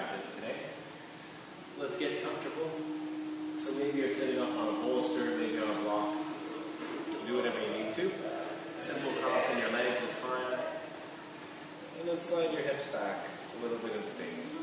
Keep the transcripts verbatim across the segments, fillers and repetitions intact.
practice today. Let's get comfortable. So maybe you're sitting up on a bolster, maybe on a block. Do whatever you need to. Simple crossing your legs is fine. And then slide your hips back a little bit in space.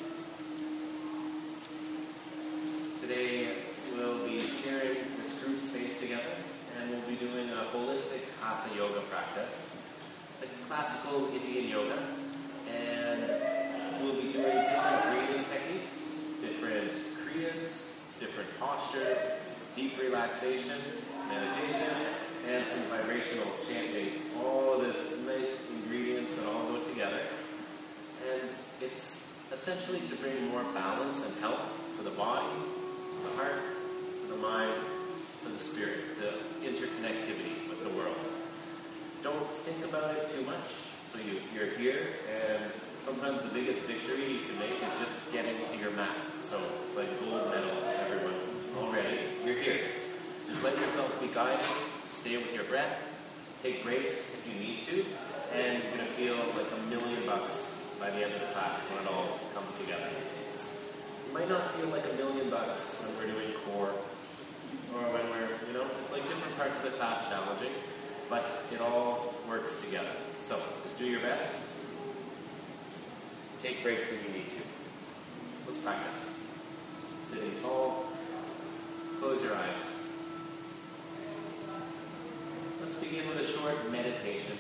Today we'll be sharing this group space together, and we'll be doing a holistic Hatha yoga practice, like classical Indian yoga, and we'll be doing different breathing techniques, different kriyas, different postures, deep relaxation, meditation, and some vibrational chanting. All of this nice ingredients that all go together. And it's essentially to bring more balance and health to the body, to the heart, to the mind, to the spirit, the interconnectivity with the world. Don't think about it too much. So you, you're here, and sometimes the biggest victory you can make is just getting to your mat. So it's like gold medal to everyone already. You're here. Just let yourself be guided. Stay with your breath. Take breaks if you need to. And you're going to feel like a million bucks by the end of the class when it all comes together. It might not feel like a million bucks when we're doing core, or when we're, you know, it's like different parts of the class challenging, but it all works together. So just do your best. Take breaks when you need to. Let's practice. Sitting tall. Close your eyes. Let's begin with a short meditation.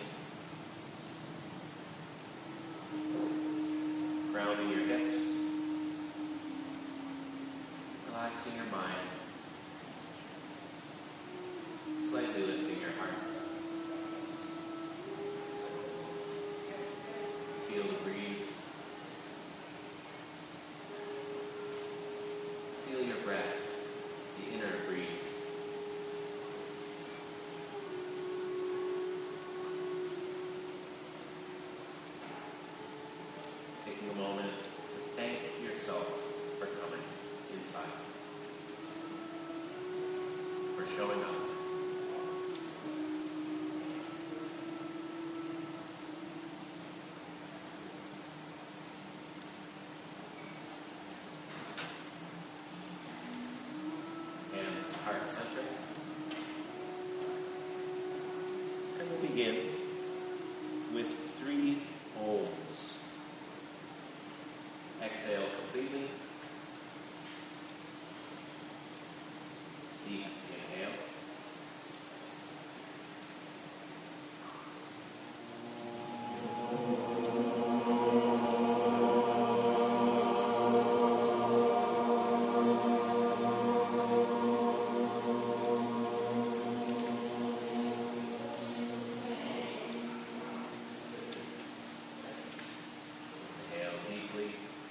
Grounding your hips. Relaxing your mind. Slightly lifting your heart. Feel the breeze. Feel your breath, the inner breeze. Taking a moment to thank yourself for coming inside, for showing up. Hands heart center. And we'll begin with three Oms. Exhale completely. Deep inhale. Inhale deeply.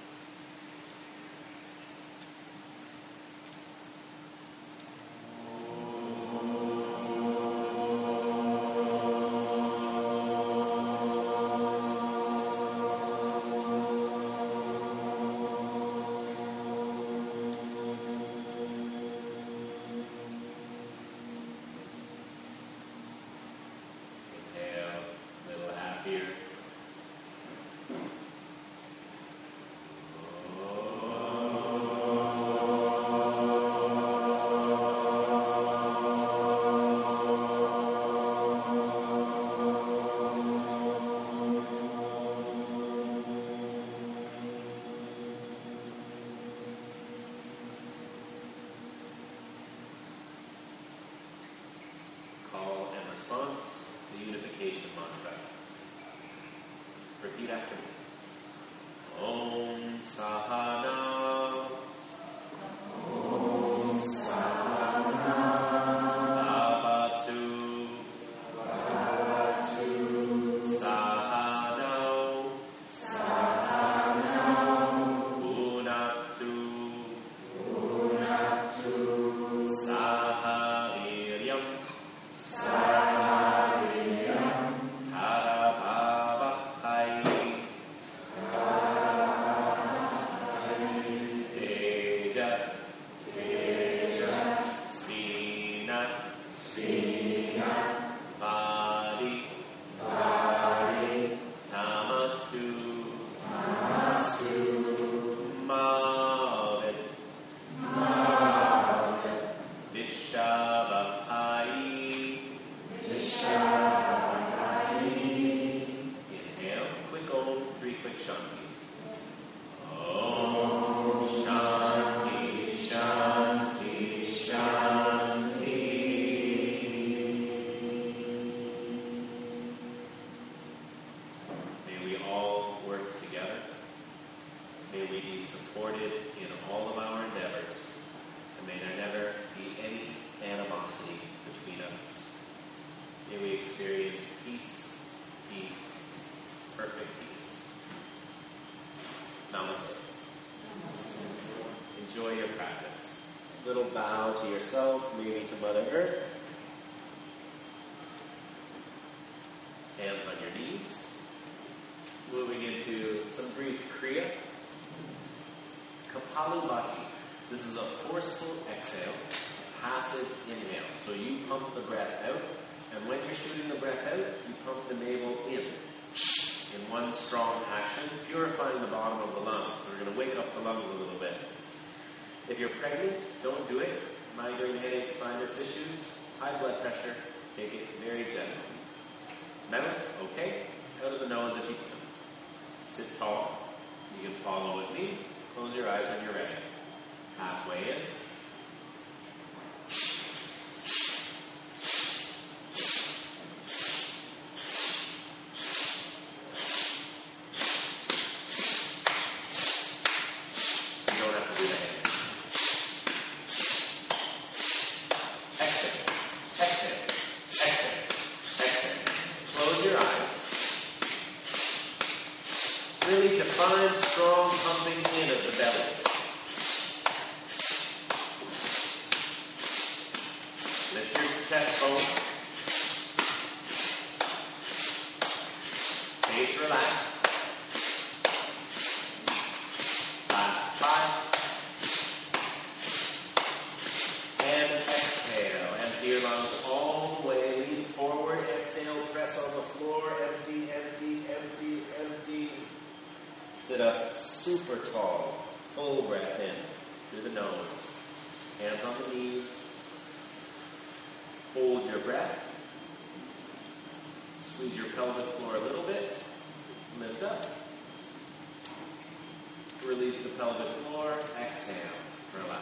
Inhale, a little happier. Call and response, the unification mantra. Repeat after me. Om Sahana. Om Sahana. Bhavatu. Bhavatu. Sahana. Sahana. Bhunatu. Bhunatu. Sahaviryam. Sahaviryam. Haravavahai. supported in all of our endeavors, and may there never be any animosity between us. May we experience peace, peace, perfect peace. Namaste. Enjoy your practice. A little bow to yourself, maybe to Mother Earth. Hands on your knees. Moving into some brief Kriya. Kapalabhati. This is a forceful exhale, a passive inhale. So you pump the breath out, and when you're shooting the breath out, you pump the navel in. In one strong action, purifying the bottom of the lungs. So we're going to wake up the lungs a little bit. If you're pregnant, don't do it. Migraine, headache, sinus issues, high blood pressure, take it very gently. Mouth, okay. Out of the nose if you can. Sit tall. You can follow with me. Close your eyes when you're ready. Halfway in. You don't have to do that. Exhale. Exhale. Exhale. Exhale. Close your eyes. Really define strong pumping in of the belly. Lift your chest bone. Face relaxed. Last five. And exhale. Empty your lungs all the way. Lean forward. Exhale. Press on the floor. Empty, empty, empty, empty. Sit up super tall. Full breath in through the nose. Hands on the knees. Hold your breath. Squeeze your pelvic floor a little bit. Lift up. Release the pelvic floor. Exhale. Relax.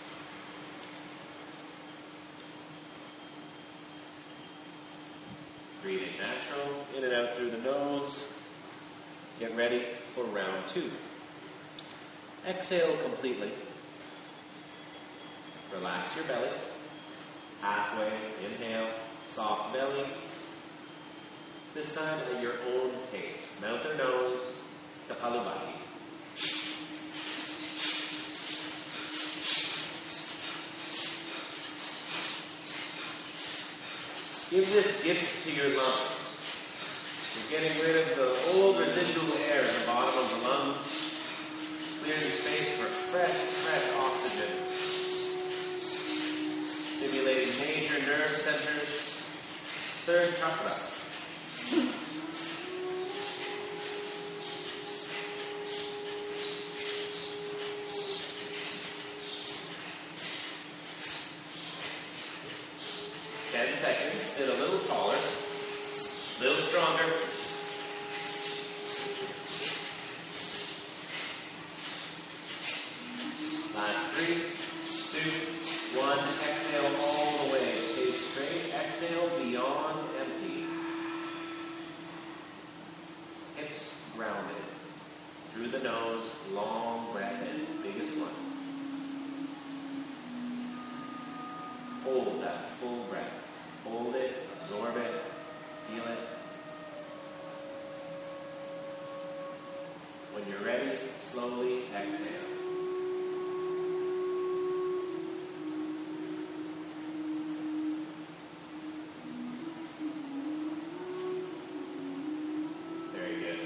Breathing natural. In and out through the nose. Get ready for round two. Exhale completely. Relax your belly. Halfway, inhale, soft belly. This time at your own pace. Mouth or nose, Kapalabhati. Give this gift to your lungs. You're getting rid of the old residual air in the bottom of the lungs. Clearing space for fresh, fresh oxygen. Stimulating major nerve centers. Third chakra. Ten seconds. Sit a little taller. A little stronger. Last three, two, one. Exhale all the way. Stay straight. Exhale beyond empty. Hips grounded. Through the nose, long breath in. Biggest one. Hold that full breath. Hold it. Absorb it. Feel it. When you're ready, slowly exhale. Very good.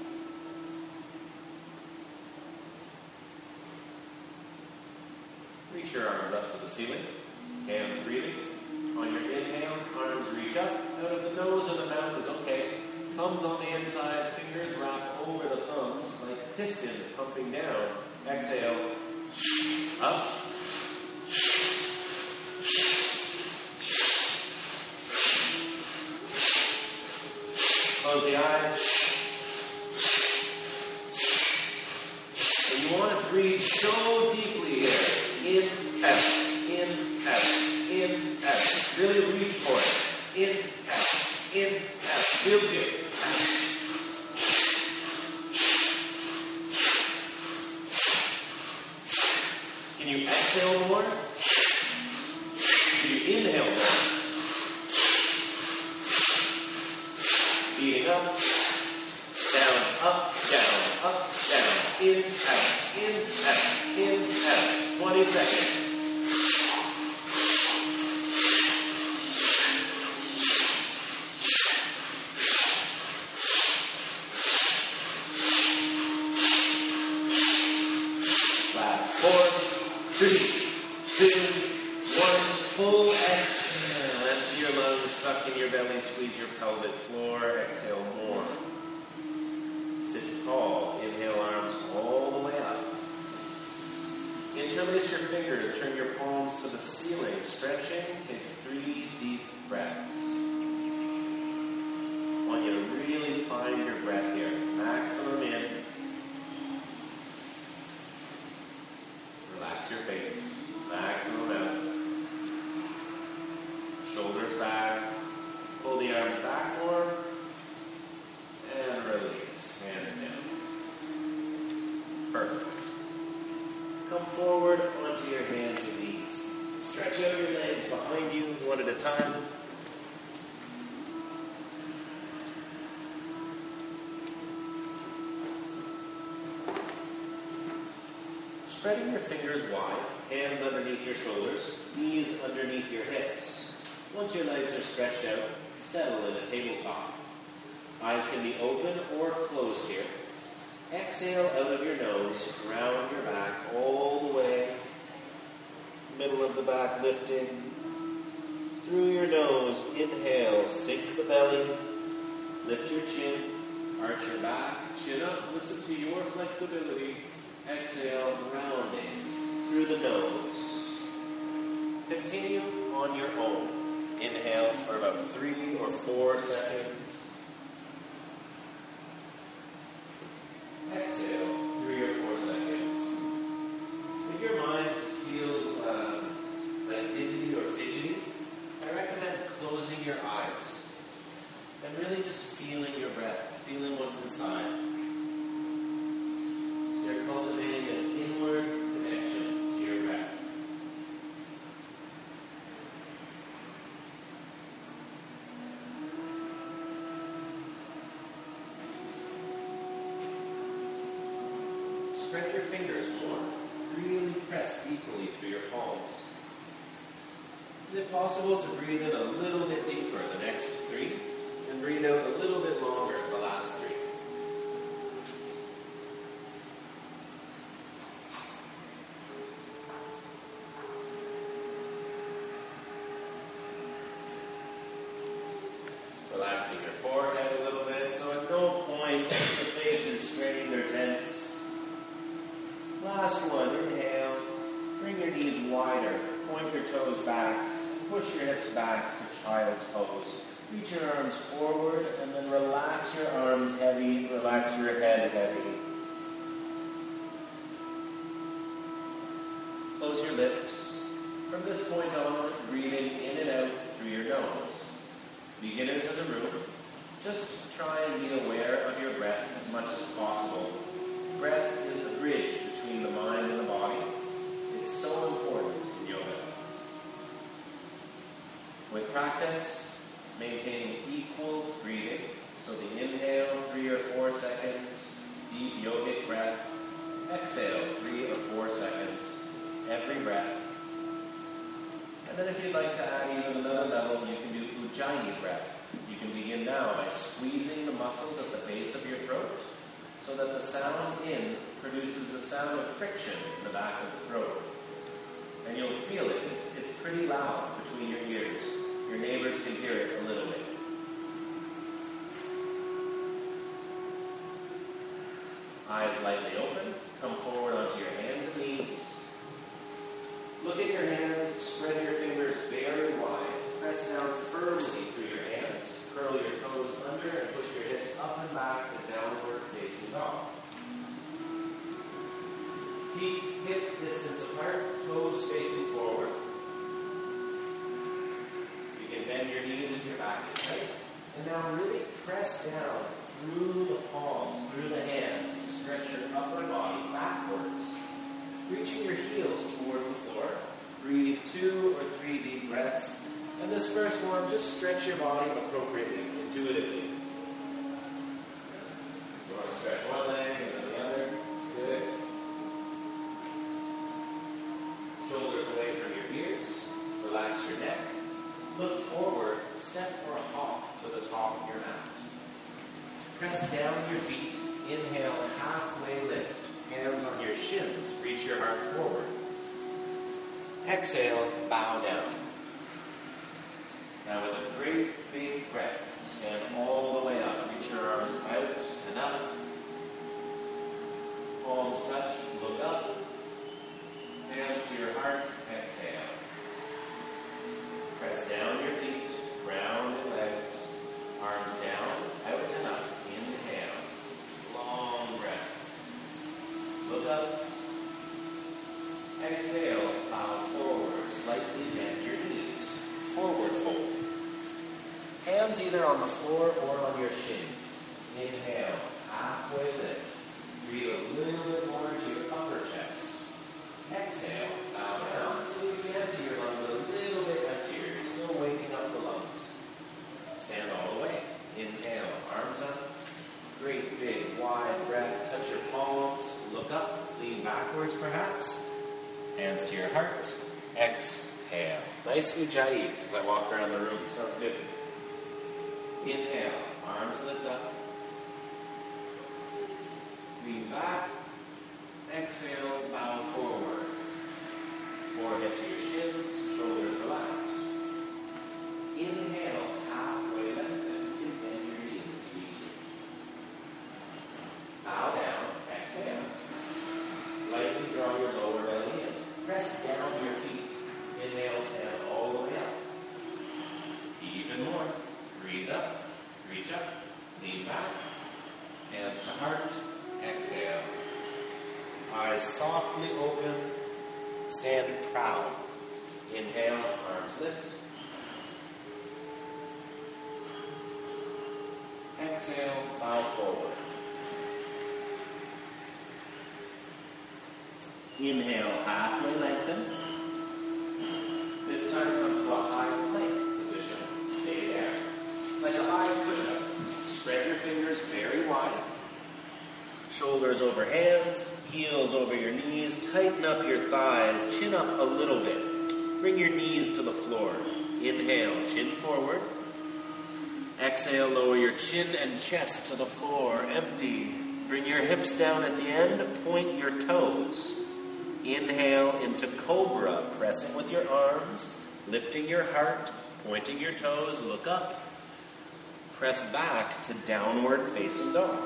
Reach your arms up to the ceiling. Hands breathing. On your inhale, arms reach up. Out of the nose or the mouth is okay. Thumbs on the inside, fingers wrap over the thumbs like pistons pumping down. Exhale. Up. Close the eyes. And you want to breathe so deeply here. In, out. In, out. In, out. Really reach for it. In, out. In, out. Feel good. Can you exhale more? Can you inhale more? Speeding up, down, up, down, up, down, in, out, in, out, in, out. twenty seconds. Three, two, one, full exhale. Empty your lungs, suck in your belly, squeeze your pelvic floor, exhale more. Sit tall, inhale arms all the way up. Interlace your fingers, turn your palms to the ceiling, stretching, take three deep breaths. I want you to really find your breath here. Maximum in. Relax your face. Maximum out. Shoulders back. Pull the arms back more. And release. Hands down. Perfect. Come forward onto your hands and knees. Stretch out your legs behind you one at a time. Spreading your fingers wide, hands underneath your shoulders, knees underneath your hips. Once your legs are stretched out, settle in a tabletop. Eyes can be open or closed here. Exhale out of your nose, round your back all the way. Middle of the back lifting. Through your nose, inhale, sink the belly. Lift your chin, arch your back, chin up, listen to your flexibility. Exhale, rounding through the nose. Continue on your own. Inhale for about three or four seconds. Exhale, three or four seconds. If your mind feels uh, like busy or fidgety, I recommend closing your eyes and really just feeling your breath, feeling what's inside. You're cultivating an inward connection to your breath. Spread your fingers more. Really press equally through your palms. Is it possible to breathe in a little bit deeper the next three, and breathe out a little bit longer the last three? Relaxing your forehead a little bit, so at no point the face is straining or tense. Last one, inhale. Bring your knees wider, point your toes back, push your hips back to child's pose. Reach your arms forward, and then relax your arms heavy, relax your head heavy. Close your lips. From this point on, breathing in and out through your nose. Beginners in the room, just try and be aware of your breath as much as possible. Breath is the bridge between the mind and the body. It's so important in yoga. With practice, maintain equal breathing. So the inhale, three or four seconds, deep yogic breath. Exhale, three or four seconds, every breath. And then if you'd like to add even another level, you can do Ujjayi breath. You can begin now by squeezing the muscles at the base of your throat so that the sound in produces the sound of friction in the back of the throat. And you'll feel it. It's, it's pretty loud between your ears. Your neighbors can hear it a little bit. Eyes lightly open. Come forward onto your hands and knees. Look at your hands. Spread your fingers very wide. Press down firmly through your hands. Curl your toes under and push your hips up and back to downward facing dog. Feet hip distance apart, toes facing forward. You can bend your knees if your back is tight. And now really press down through the palms, through the hands, to stretch your upper body backwards. reaching your heels towards the floor. Breathe two or three deep breaths. And this first one, just stretch your body appropriately, intuitively. You want to stretch one leg and then the other. That's good. Shoulders away from your ears. Relax your neck. Look forward, step or hop to the top of your mat. Press down your feet. Inhale, halfway lift. Hands on your shins. Reach your heart forward. Exhale, bow down. Now with a great big breath, stand all the way up. Reach your arms out and up. Palms touch, look up. Hands to your heart, exhale. Press down your feet, ground your legs. Arms down, out and up. Inhale. Long breath. Look up. Exhale, bow forward. Slightly bend your knees. Forward fold. Hands either on the floor or on your shins. Inhale, halfway lift. Breathe a little bit more into your upper chest. Exhale, bow down. So you can empty your lungs a little bit emptier. You're still waking up the lungs. Stand all the way. Inhale, arms up. Great big wide breath. Touch your palms. Look up. Lean backwards perhaps. Hands to your heart. Exhale. Nice ujjayi as I walk around the room. Sounds good. Inhale. Arms lift up. Lean back. Exhale. Bow forward. Forehead to your shins. Shoulders relaxed. Inhale. Halfway lengthen. Bend your knees if you need to. Bow down. Exhale. Lightly draw your lower belly in. Press down your feet. Inhale, stand all the way up. Even more. Breathe up. Reach up. Lean back. Hands to heart. Exhale. Eyes softly open. Stand proud. Inhale, arms lift. Exhale, bow forward. Inhale, halfway lengthen. This time come to a high plank position. Stay there. Like a high push-up. Spread your fingers very wide. Shoulders over hands, heels over your knees. Tighten up your thighs, chin up a little bit. Bring your knees to the floor. Inhale, chin forward. Exhale, lower your chin and chest to the floor. Empty. Bring your hips down at the end. Point your toes. Inhale into cobra, pressing with your arms, lifting your heart, pointing your toes, look up. Press back to downward facing dog.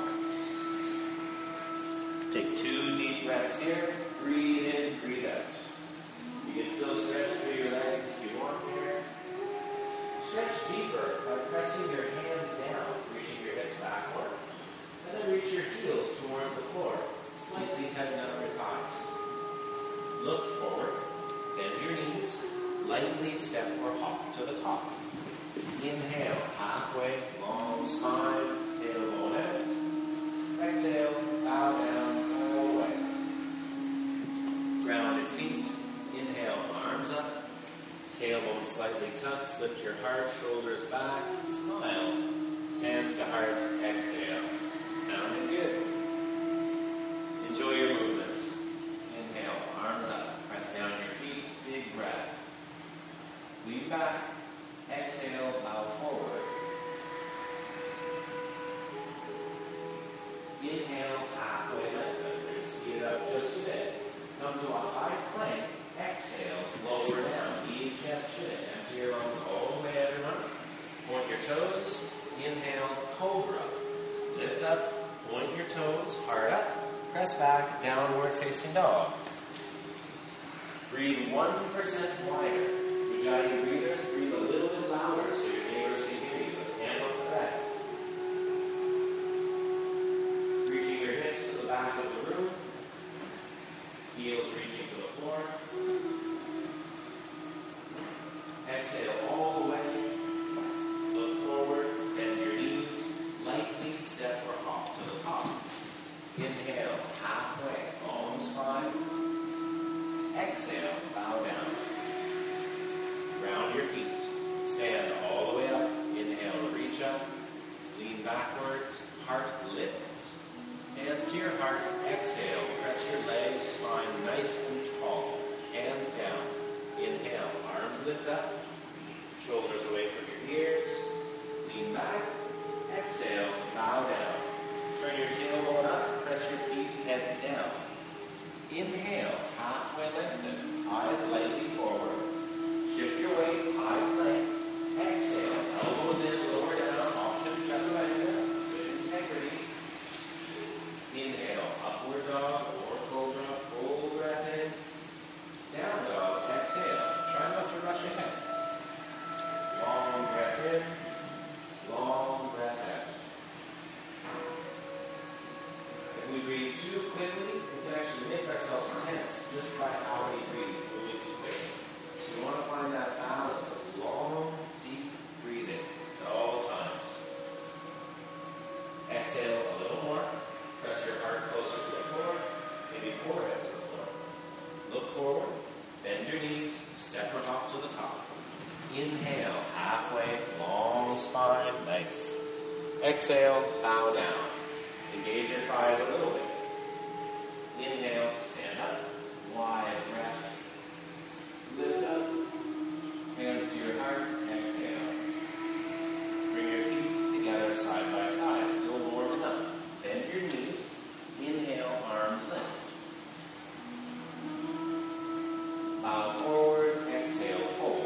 Take two deep breaths here. Breathe in, breathe out. You can still stretch through your legs if you want here. Stretch deeper by pressing your hands down, reaching your hips backward. And then reach your heels towards the floor. Slightly tighten up your thighs. Look forward, bend your knees, lightly step or hop to the top. Inhale, halfway, long spine, tailbone out. Exhale, bow down, all the way. Grounded feet. Inhale, arms up. Tailbone slightly tucks, lift your heart, shoulders back, smile. Hands to heart, exhale. Sounding good. Enjoy your movements. Inhale, arms up, press down your feet, big breath. Lean back, exhale, bow forward. Inhale, halfway lengthen. Speed it up just a bit. Come to a high plank, exhale, lower down, knees, chest, chin. Empty your lungs all the way out and running. Point your toes, inhale, cobra. Lift up, point your toes, heart up. Press back, downward facing dog. Breathe one percent wider. Ujjayi breathers, breathe a little bit louder so your neighbors can hear you. Let's handle the breath. Reaching your hips to the back of the room. Heels reaching to the floor. Exhale all the way. Look forward, bend your knees. Lightly step or hop to the top. Inhale, halfway, long spine. eyes lightly forward. Shift your weight, high plank. Exhale, elbows in, lower down, option chaturanga, with integrity. Inhale, upward dog or cobra, full breath in. Down dog, exhale. Try not to rush ahead. Long breath in, long breath out. If we breathe too quickly, we can actually make ourselves tense just by how we breathe, moving too quickly. So we want to find that balance of long, deep breathing at all times. Exhale a little more. Press your heart closer to the floor, maybe forehead to the floor. Look forward, bend your knees, step or hop to the top. Inhale, halfway, long spine, nice. Exhale, bow down. Engage your thighs a little bit. Inhale, stand up, wide breath. Lift up, hands to your heart, exhale. Bring your feet together side by side, still warming up. Bend your knees, inhale, arms lift. Bow forward, exhale, fold.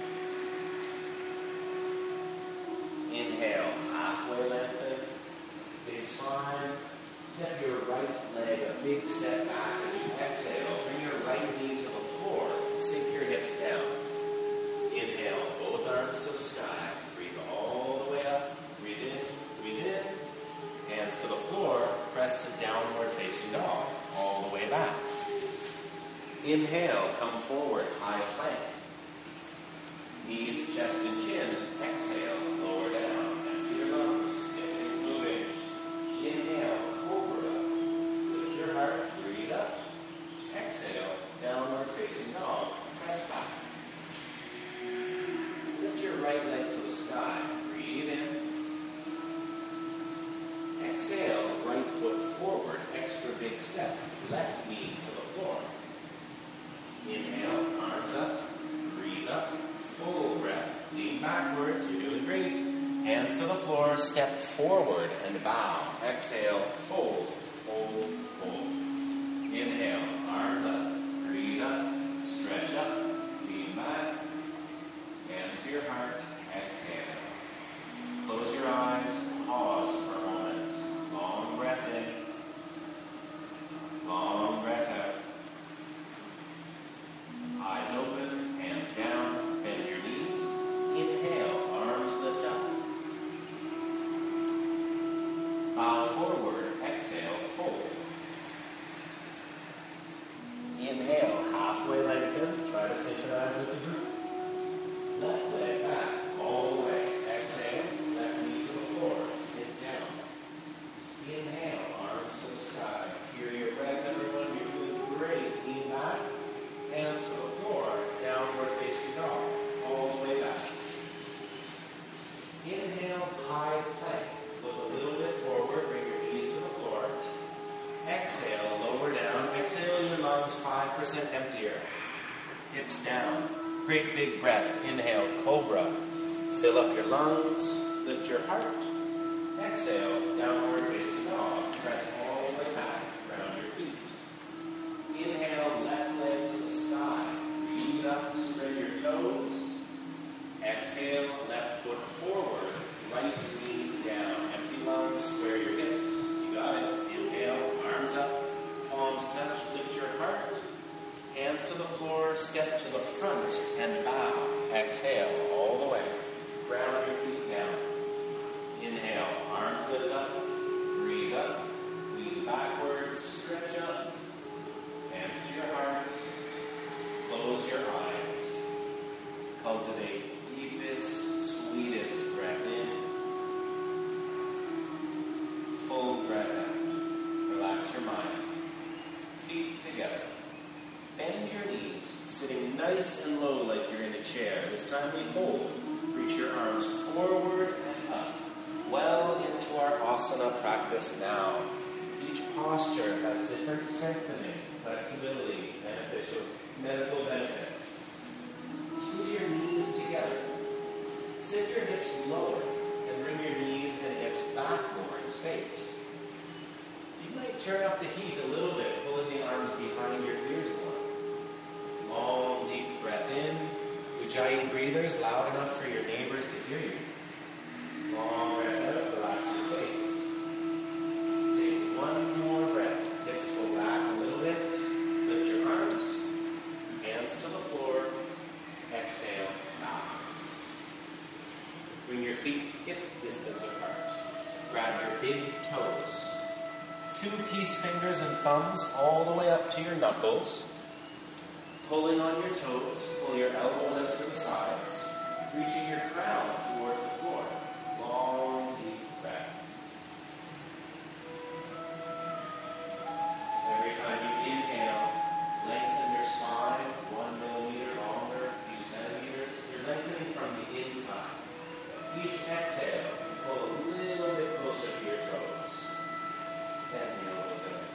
Inhale, halfway lengthen, big spine. Step your right leg a big step back as you exhale. Bring your right knee to the floor, sink your hips down. Inhale, both arms to the sky. Breathe all the way up, breathe in, breathe in. Hands to the floor, press to downward facing dog, all the way back. Inhale, come forward, high plank. Knees, chest, and chin. Exhale, lower down, empty your lungs, get things moving. Inhale, cobra. Lift your heart, breathe up. Exhale, downward facing dog, press back. Lift your right leg to the sky, breathe in. Exhale, right foot forward, extra big step, left knee to the floor. Inhale, arms up, breathe up, full breath, lean backwards, you're doing great. Hands to the floor, step forward and bow. Exhale, fold, fold, fold. Inhale, arms up, breathe up, stretch up, lean back. Hands to your heart, exhale. Close your eyes, pause for a moment. Long breath in, long breath out. Eyes open, hands down, bend your knees. Inhale, arms lift up. Bow forward, exhale, fold. Inhale, halfway lengthen, try to synchronize with the group. Left leg back, all the way. Exhale, left knee to the floor, sit down. Inhale, arms to the sky. Hear your breath, everyone, you're doing great. Lean back, hands to the floor, downward facing dog, all the way back. Inhale, high plank. Look a little bit forward, bring your knees to the floor. Exhale, lower down. Exhale, your lungs five percent emptier. Hips down. Great big breath. Inhale, cobra. Fill up your lungs. Lift your heart. Exhale, downward facing dog. Press all the way back. Ground your feet. Inhale, left leg to the sky. Breathe up, spread your toes. Exhale, left foot forward. Right knee down. Empty lungs, square your hips. You got it. Inhale, arms up. Palms touch, lift your heart. Hands to the floor, step to the front and bow. Exhale, all the way. Ground your feet down. Inhale, arms lift up. Breathe up. Lean backwards, stretch up. Hands to your heart. Close your eyes. Cultivate deepest, sweetest breath in. Full breath out. Relax your mind. Feet together. Bend your knees, sitting nice and low like you're in a chair. This time we hold. Reach your arms forward and up. Well into our asana practice now. Each posture has different strengthening, flexibility, beneficial medical benefits. Squeeze your knees together. Sit your hips lower and bring your knees and hips back more in space. You might turn up the heat a little bit, pulling the arms behind your ears more. Long Tiny breathers, loud enough for your neighbors to hear you. Long breath out, relax your face. Take one more breath. Hips go back a little bit. Lift your arms. Hands to the floor. Exhale, out. Bring your feet hip distance apart. Grab your big toes. Two peace fingers and thumbs all the way up to your knuckles. Pulling on your toes, pull your elbows out to the sides, reaching your crown towards the floor. Long, deep breath. Every time you inhale, lengthen your spine one millimeter longer, a few centimeters. You're lengthening from the inside. Each exhale, you pull a little bit closer to your toes. Bend the elbows out.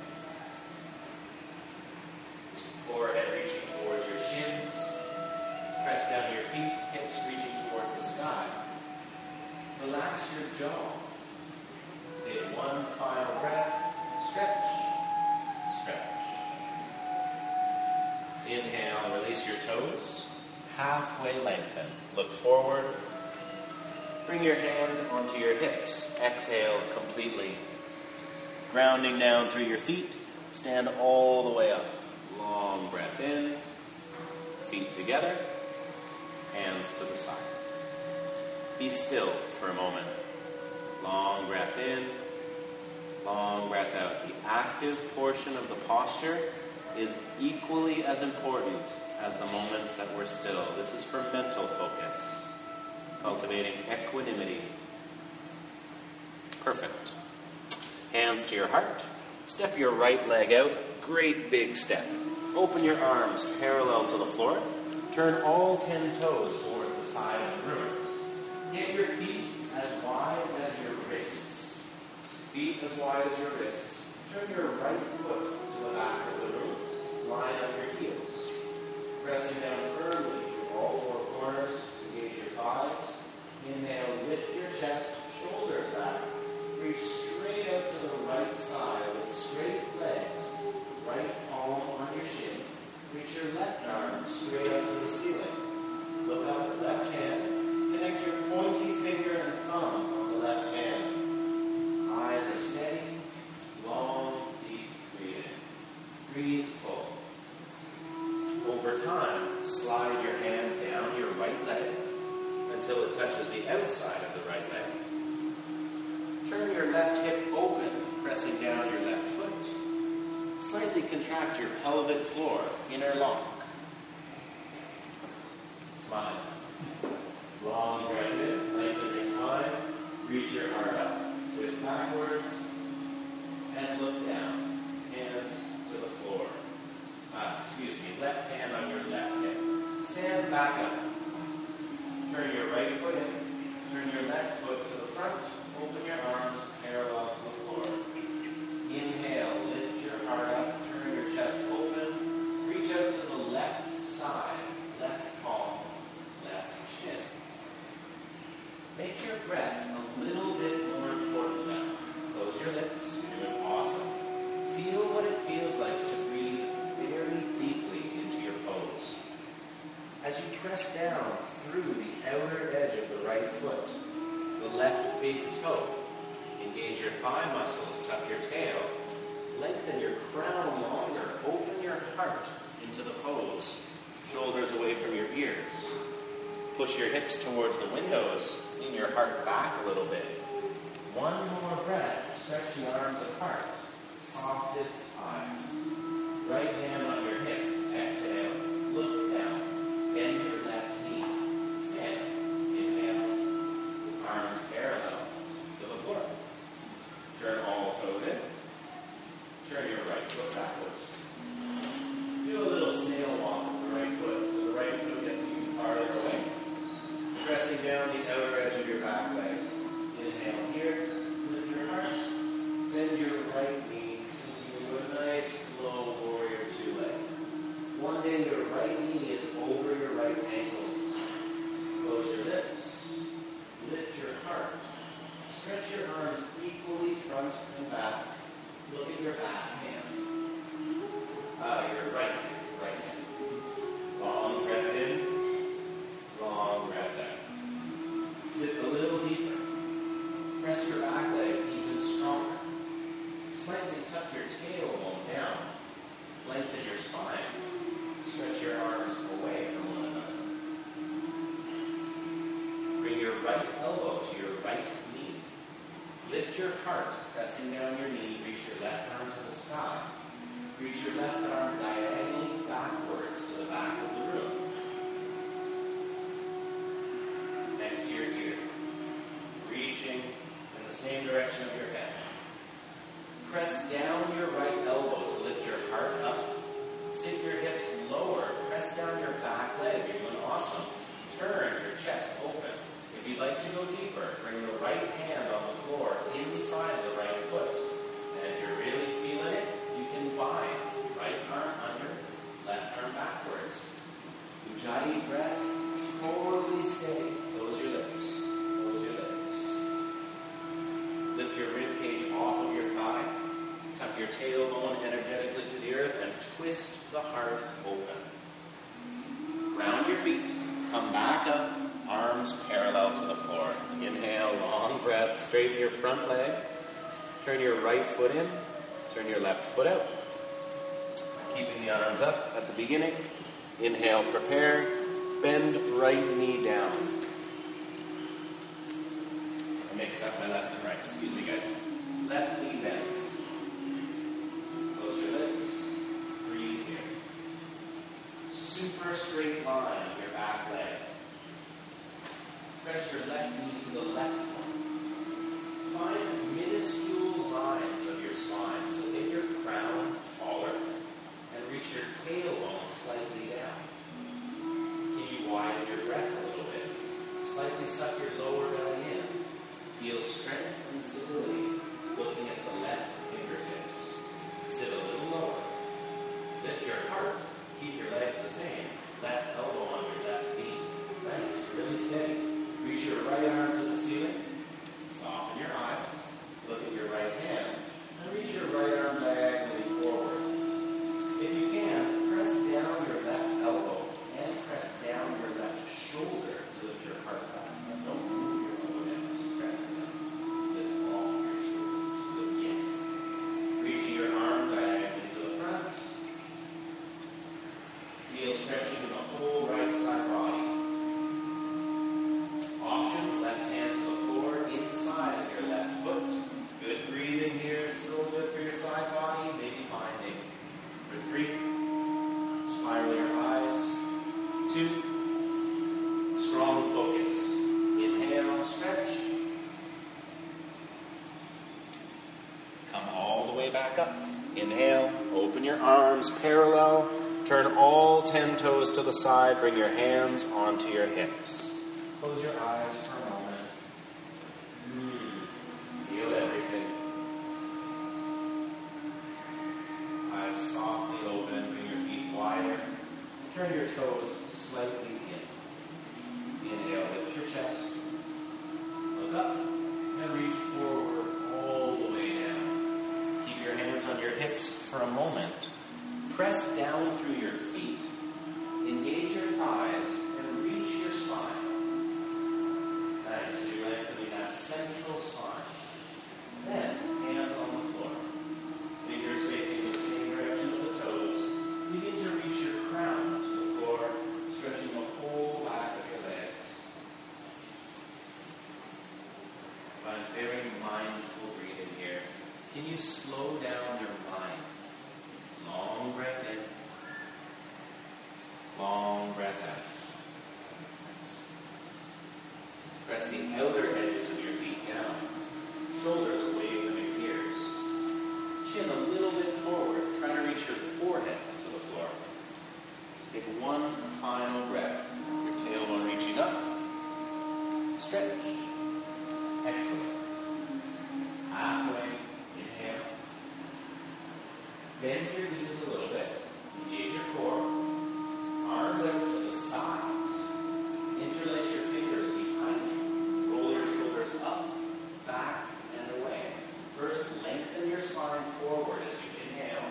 Forehead reaching towards your shins. Press down your feet, hips reaching towards the sky. Relax your jaw. Take one final breath. Stretch. Stretch. Inhale, release your toes. Halfway lengthen. Look forward. Bring your hands onto your hips. Exhale completely. Grounding down through your feet. Stand all the way up. Long breath in, feet together, hands to the side. Be still for a moment. Long breath in, long breath out. The active portion of the posture is equally as important as the moments that we're still. This is for mental focus, cultivating equanimity. Perfect. Hands to your heart. Step your right leg out. Great big step. Open your arms parallel to the floor. Turn all ten toes towards the side of the room. Get your feet as wide as your wrists. Feet as wide as your wrists. Turn your right foot to the back of the room. Line up your heels. Pressing down firmly through all four corners. Engage your thighs. Inhale, lift your chest, shoulders back. Reach straight out to the right side with straight legs. Right palm on your shin. Reach your left arm straight up to the ceiling. Look up at the left hand. Connect your pointy finger and thumb on the left hand. Eyes are steady. Long, deep breathing. Breathe full. Over time, slide your hand down your right leg until it touches the outside of the right leg. Turn your left hip open, pressing down your left foot. Slightly contract your pelvic floor, inner lock. Smile. Long breath in, lengthen your spine. Reach your heart up. Twist backwards. And look down. Hands to the floor. Uh, excuse me, left hand on your left hip. Stand back up. Turn your right foot in. Turn your left foot to the front. Open your arms parallel to the floor. Inhale, lift your heart up, turn your chest open. Reach out to the left side, left palm, left shin. Make your breath a little bit more important now. Close your lips, you're doing awesome. Feel what it feels like to breathe very deeply into your pose. As you press down through the outer edge of the right foot, the left big toe. Engage your thigh muscles, tuck your tail. Lengthen your crown longer. Open your heart into the pose. Shoulders away from your ears. Push your hips towards the windows. Lean your heart back a little bit. One more breath. Stretch the arms apart. Softest eyes. Right hand on your hip. Exhale. Look down. Bend your left knee. Stand. Arms parallel to the floor. Turn all toes in. Turn your right foot backwards. Do a little snail walk with the right foot, so the right foot gets even farther away. Pressing down the outer edge of your back leg. Inhale here. Lift your heart. Bend your right knee, sinking into a nice, slow warrior two leg. One day your right knee is over your right ankle. Close your lips. Lift your heart. Stretch your arms equally front and back. Look at your back hand. Uh, your right hand. Right hand. Long breath in. tailbone energetically to the earth and twist the heart open. Ground your feet. Come back up. Arms parallel to the floor. Inhale, long breath. Straighten your front leg. Turn your right foot in. Turn your left foot out. Keeping the arms up at the beginning. Inhale, prepare. Bend right knee down. I mixed up my left and right. Excuse me, guys. Left knee bends. Close your lips. Breathe here. Super straight line of your back leg. Press your left knee to the left one. Find minuscule lines of your spine so make your crown taller and reach your tailbone slightly down. Can you widen your breath a little bit? Slightly suck your lower belly in. Feel strength and stability looking at the left fingertips. Sit a little lower. Lift your heart. Keep your legs the same. Left elbow on your left knee. Nice, really steady. Reach your right arm to the ceiling. Soften your eyes. Look at your right hand. And reach your right arm diagonally forward. If you can, press down your left elbow and press down your left shoulder to lift your heart back. Now don't move your elbow down, just press it down. Lift off your shoulders. Lift, yes. Reaching your arm diagonally to the front. Feel stretching in the whole right side body. Option, left hand to the floor, inside of your left foot. Good breathing here, still good for your side body, maybe binding. For three, spiral your eyes. Two, strong focus. Inhale, stretch. Come all the way back up. Inhale, open your arms parallel. Turn all ten toes to the side. Bring your hands onto your hips. Close your eyes for a moment. Mm. Feel everything. Eyes softly open. Bring your feet wider. Turn your toes slightly in. Inhale, lift your chest. Look up and reach forward all the way down. Keep your hands on your hips for a moment. Press down through your feet. Engage your thighs and reach your spine. Nice. So you're lengthening that central spine. Then, hands on the floor. Fingers facing the same direction of the toes. Begin to reach your crown to the floor, stretching the whole back of your legs. Find very mindful breathing here. Can you slow down your mind? Long breath in. Long breath out. Nice. Press the outer edges of your feet down. Shoulders away from your ears. Chin a little bit forward. Try to reach your forehead to the floor. Take one final breath. Your tailbone reaching up. Stretch. Excellent. Halfway. Inhale. Bend your knees a little bit. Engage your core. Arms out to the sides. Interlace your fingers behind you. Roll your shoulders up, back, and away. First, lengthen your spine forward as you inhale.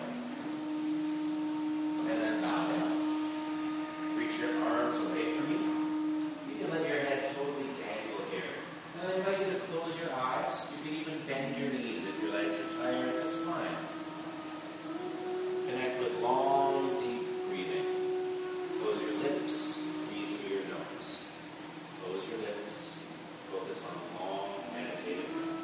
And then bow down. Reach your arms away from you. You can let your head totally dangle here. And I invite you to close your eyes. You can even bend your knees if your legs are tired. That's fine. Connect with long, deep breathing. Close your lips, breathe through your nose. Close your lips, focus on a long, meditative breath.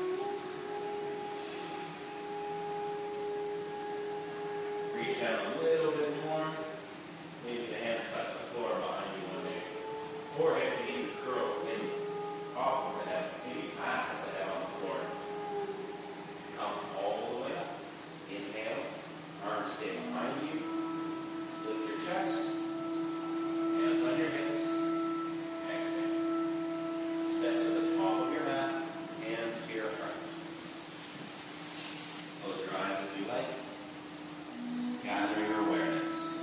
Reach down a little bit more. Maybe the hands touch the floor behind you one day. Forehead can even curl, maybe top of the head, maybe back of the head on the floor. Come all the way up. Inhale. Arms stay behind you. Lift your chest. Hands on your hips. Exhale. Step to the top of your mat. Hands to your heart. Close your eyes if you like. Gather your awareness.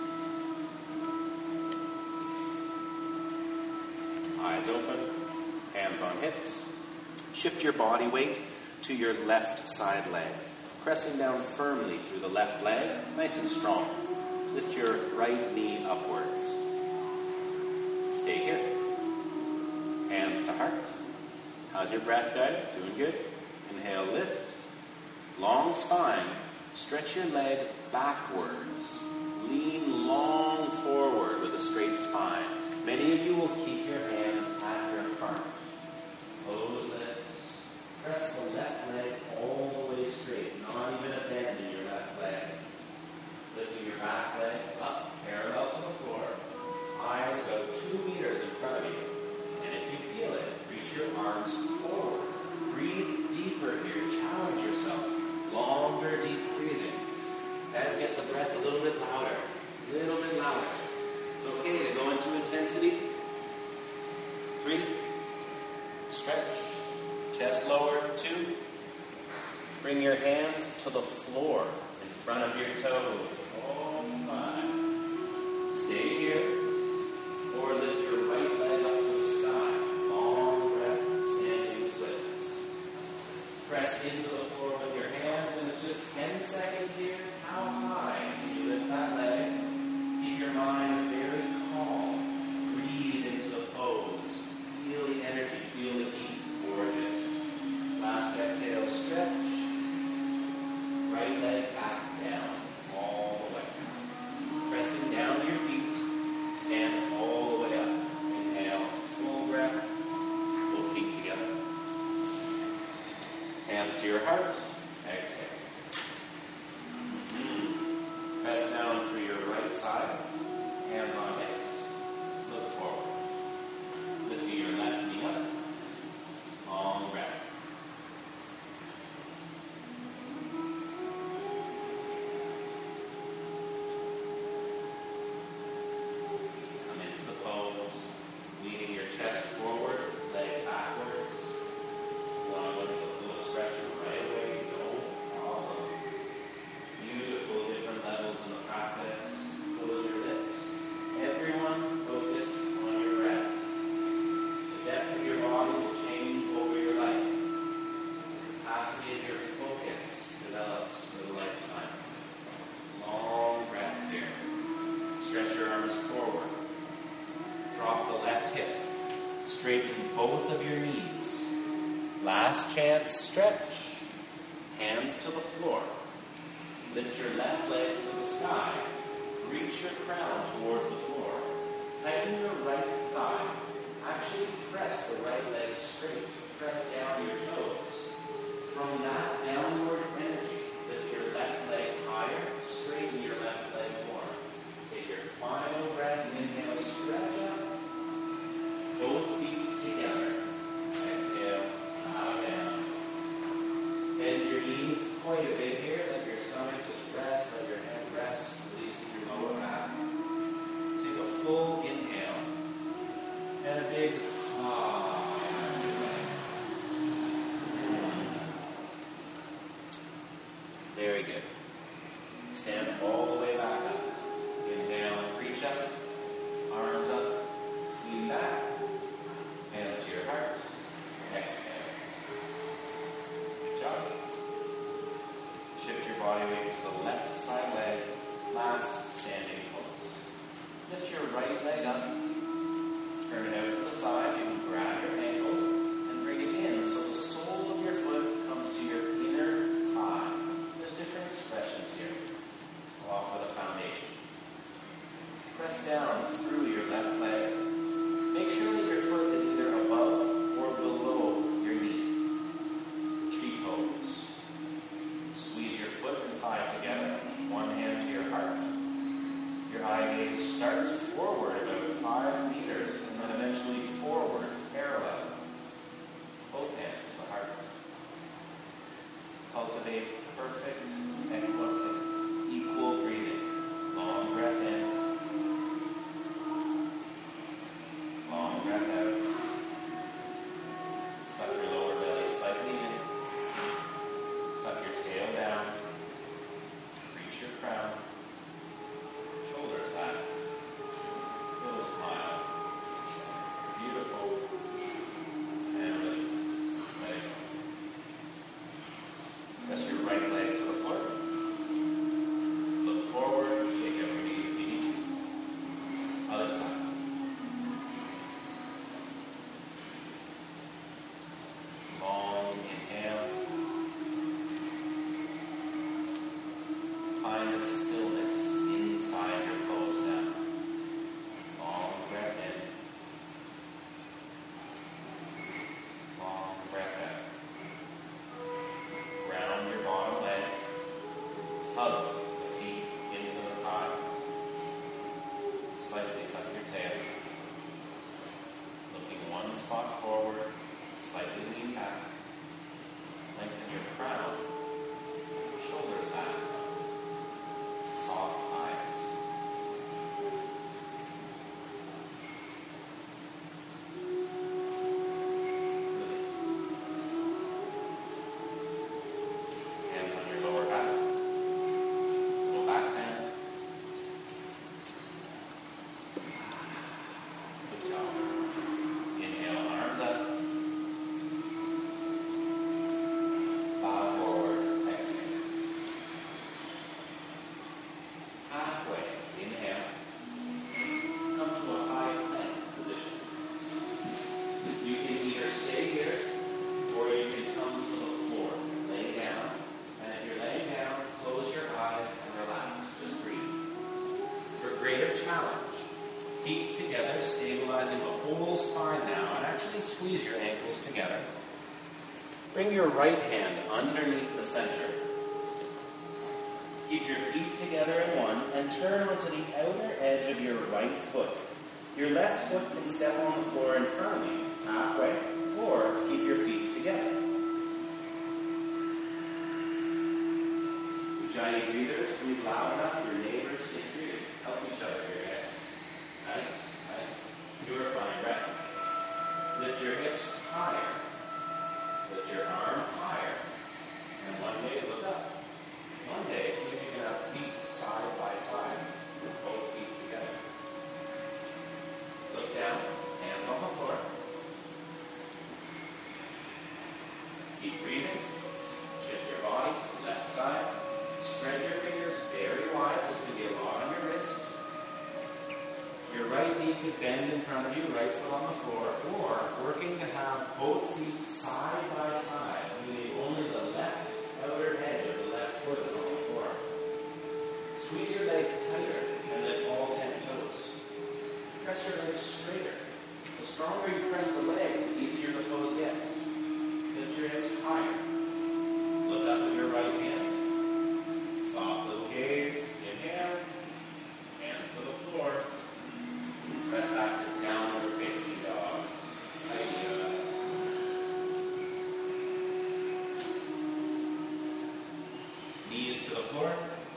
Eyes open. Hands on hips. Shift your body weight to your left side leg. pressing down firmly through the left leg, nice and strong. Lift your right knee upwards. Stay here. Hands to heart. How's your breath, guys? Doing good? Inhale, lift. Long spine. Stretch your leg backwards. Lean long forward with a straight spine. Many of you will keep your hands at your heart. Close lips. Press the left leg all the way straight, not even a bend in your left leg. Lifting your back leg up, parallel to the floor. Eyes about two meters in front of you. And if you feel it, reach your arms forward. Breathe deeper here. Challenge yourself. Longer, deep breathing. Guys, get the breath a little bit louder. A little bit louder. It's okay to go into intensity. Three. Stretch. Chest lower. Two. Bring your hands to the floor in front of your toes. Oh my. Stay here. Or lift your right leg up to the sky. Long breath, standing splits. Press into the floor with your hands, and it's just ten seconds here. How high can you lift that leg? Keep your mind very calm. Breathe into the pose. Feel the energy, feel the heat. Gorgeous. Last exhale, stretch. Right leg back down, all the way. Pressing down to your feet. Stand all the way up. Inhale, full breath. Both feet together. Hands to your heart. Exhale. Press down through your right side. Hands on hips. Look forward. Lifting your left knee up. Long breath. Come into the pose. Leaning your chest forward, leg backwards. You want to look for full expression right away. No problem. Beautiful different levels in the practice. Close your lips. Everyone focus on your breath. The depth of your body will change over your life. The capacity of your focus develops for the lifetime. Long breath here. Stretch your arms forward. Drop the left hip. Straighten both of your knees. Last chance, stretch. Hands to the floor. Lift your left leg to the sky. Reach your crown towards the floor. Tighten your right thigh. Actually press the right leg straight. Press down your toes. From that downward energy, lift your left leg higher. Straighten your left leg more. Take your final breath. Inhale, stretch up. Both feet together. Exhale, bow down. Bend your knees quite a bit here. Let your stomach just rest. Let your head rest. Releasing your lower back. Take a full inhale. And a big ah. Very good. Stand all the way back up. Inhale, reach up. Arms up. Lean back. Hands to your heart. Exhale. Good job. Shift your body weight to the left side leg. Last standing pose. Lift your right leg up. Turn it out to the side. You can grab your ankle and bring it in so the sole of your foot comes to your inner thigh. There's different expressions here. I'll offer the foundation. Press down through your left leg. Make sure that your foot is either above or below your knee. Tree pose. Squeeze your foot and thigh together. One hand to your heart. Your eye gaze starts forward about five meters and then eventually forward, parallel. Both hands to the heart. Cultivate perfect equilibrium, equal breathing. Long breath in. Long breath out. Suck your lower belly slightly in. Tuck your tail down. Reach your crown. Shoulders back. spot forward, slightly lean back. Lengthen your crown, shoulders back, soft eyes. Release. Hands on your lower back, little back bend. Good job. Inhale, arms up. Bow forward, exhale. Halfway, inhale. Come to a high plank position. You can either stay here, or you can come to the floor. Lay down, and if you're laying down, close your eyes and relax. Just breathe. For greater challenge, feet together, stabilizing the whole spine now, and actually squeeze your ankles together. Bring your right hand underneath the center. Keep your feet together in one and turn onto the outer edge of your right foot. Your left foot can step on the floor in front of you, halfway, or keep your feet together. Ujjayi breathers, breathe loud enough your neighbors can hear you. Help each other here, guys. Nice, nice. Purifying breath. Lift your hips higher. Lift your arm higher. And one day look up. One day see if you can have feet side by side with both feet together. Look down, hands on the floor. Keep breathing. Shift your body, left side. Spread your fingers very wide. This can be a lot on your wrist. Your right knee could bend in front of you, right foot on the floor, or working to have both feet side by side, meaning only the left outer edge of the left foot is on the floor. Squeeze your legs tighter and lift all ten toes. Press your legs straighter. The stronger you press the legs, the easier the pose gets. Lift your hips higher. Look up with your right hand. Soft little gaze. Inhale. Hands to the floor. Press back to downward facing dog. Idea. Knees to the floor.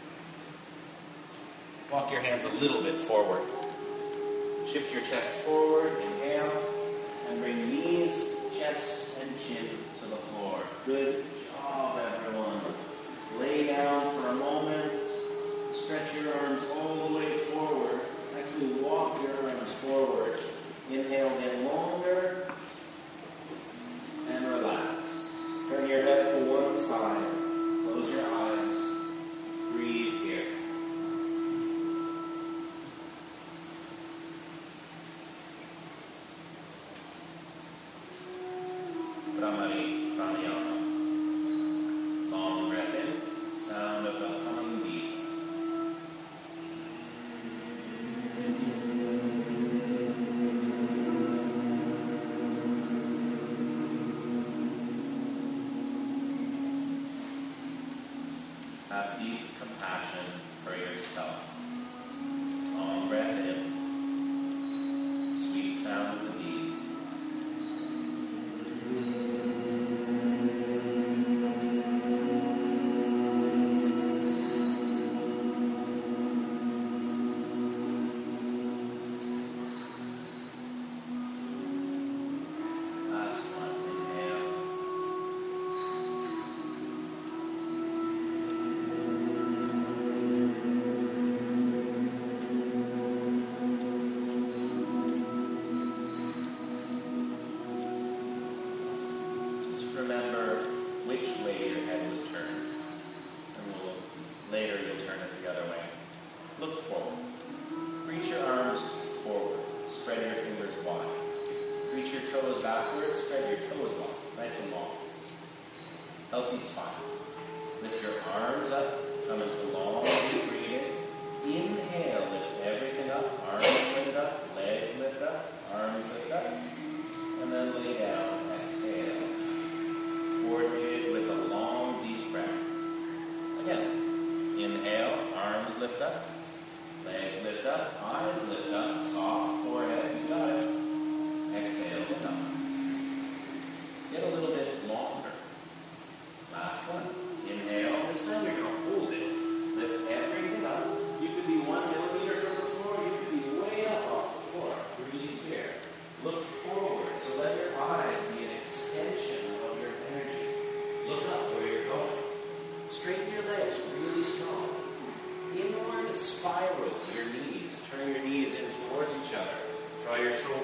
Walk your hands a little bit forward. Shift your chest forward. Inhale. And bring knees, chest, and chin to the floor. Good job, everyone. Lay down for a moment. Stretch your arms all the way forward. Actually walk your arms forward. Inhale in longer. And relax. Turn your head to one side. Close your eyes. Breathe here. Brahmari Pranayama. Long breath in. Sound of the humming bee. Have deep compassion for yourself. Long breath in. Sweet sound of the bee. Last one. Inhale. Just remember which way your head was turned. And we'll, later you'll turn it the other way. Look forward. Reach your arms forward. Spread your fingers wide. Reach your toes backwards. Spread your toes wide. Nice and long. Healthy spine. Lift your arms up. Come into long, deep breathing. Inhale. Lift everything up. Arms lift up. Legs lift up. Arms lift up. And then lay down. Exhale. Coordinated with a long, deep breath. Again. Inhale. Arms lift up. Legs lift up. Eyes lift up. Soft forehead. You got it. Exhale. Lift up.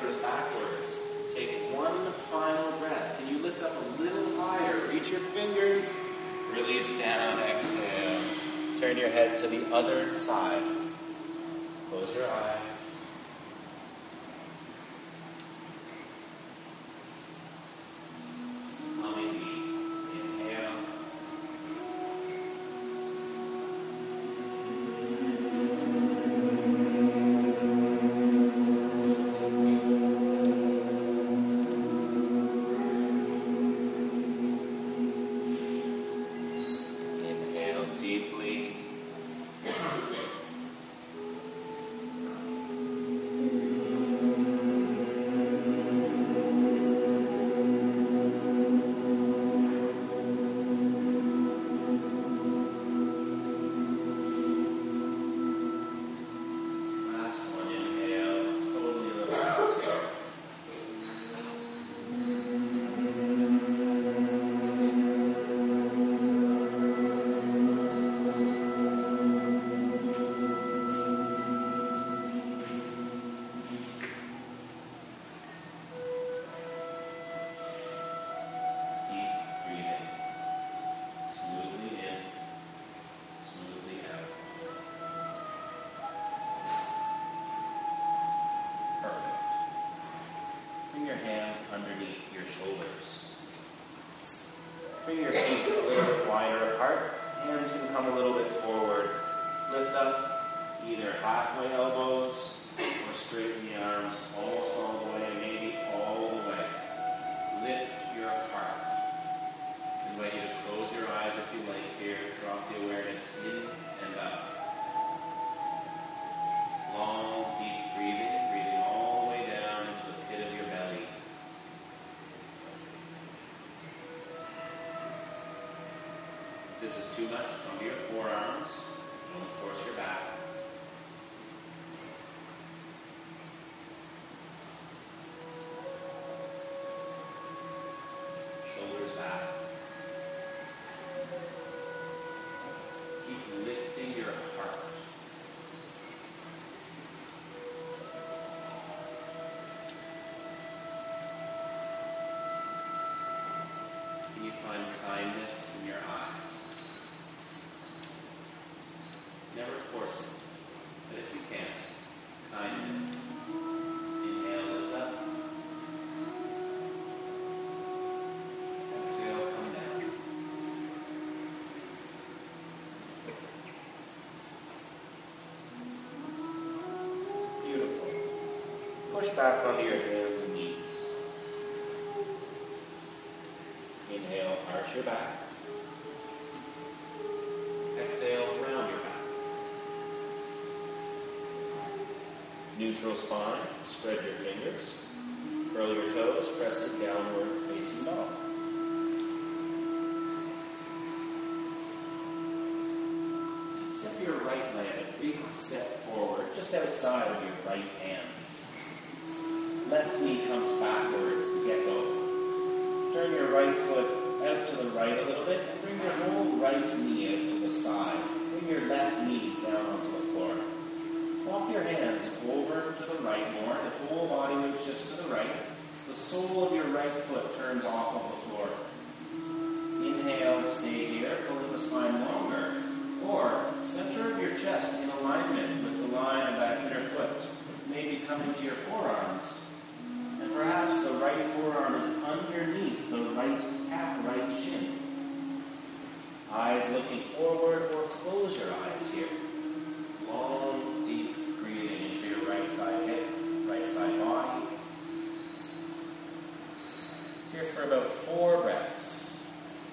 shoulders backwards. Take one final breath. Can you lift up a little higher? Reach your fingers. Release down, exhale. Turn your head to the other side. Close your eyes. Deeply. Last one, inhale, totally relax here. Your hands underneath your shoulders. Bring your feet a little bit wider apart. Hands can come a little bit forward. Lift up either halfway elbows or straighten the arms almost all the way, maybe all the way. Lift your heart. I invite you to close your eyes if you like here. Drop the awareness in and up. Long, deep breathing. Breathing all the way down into the pit of your belly. If this is too much, come to your forearms. Don't force your back. Shoulders back. Keep lifting your heart. Can you find kindness in your eyes? Never force it, but if you can, kindness. Inhale, lift up. Exhale, come down. Beautiful. Push back onto your hands and knees. Inhale, arch your back. Exhale, round your back. Neutral spine, spread your fingers. Curl your toes, press to downward facing dog. Step your right leg a big step forward, just outside of your right hand. Left knee comes backwards to get go. Turn your right foot out to the right a little bit and bring your whole right knee out to the side. Bring your left knee down onto the floor. Walk your hands over to the right more. The whole body moves just to the right. The sole of your right foot turns off of the floor. Inhale, stay here, pull the spine longer. Or center of your chest in alignment with the line of that inner foot. Maybe coming to your forearms. And perhaps the right forearm is underneath the right calf, right shin. Eyes looking forward, or close your eyes here. Long, deep breathing into your right side hip, right side body. Here for about four breaths.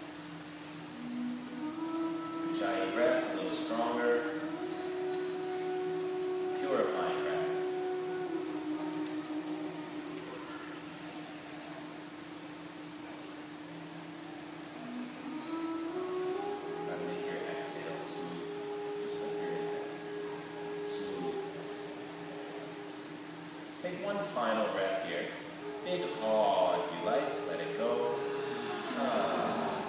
Ujjayi breath, a little stronger. Purifying breath. Take one final breath here. Big haw if you like. Let it go. Ah.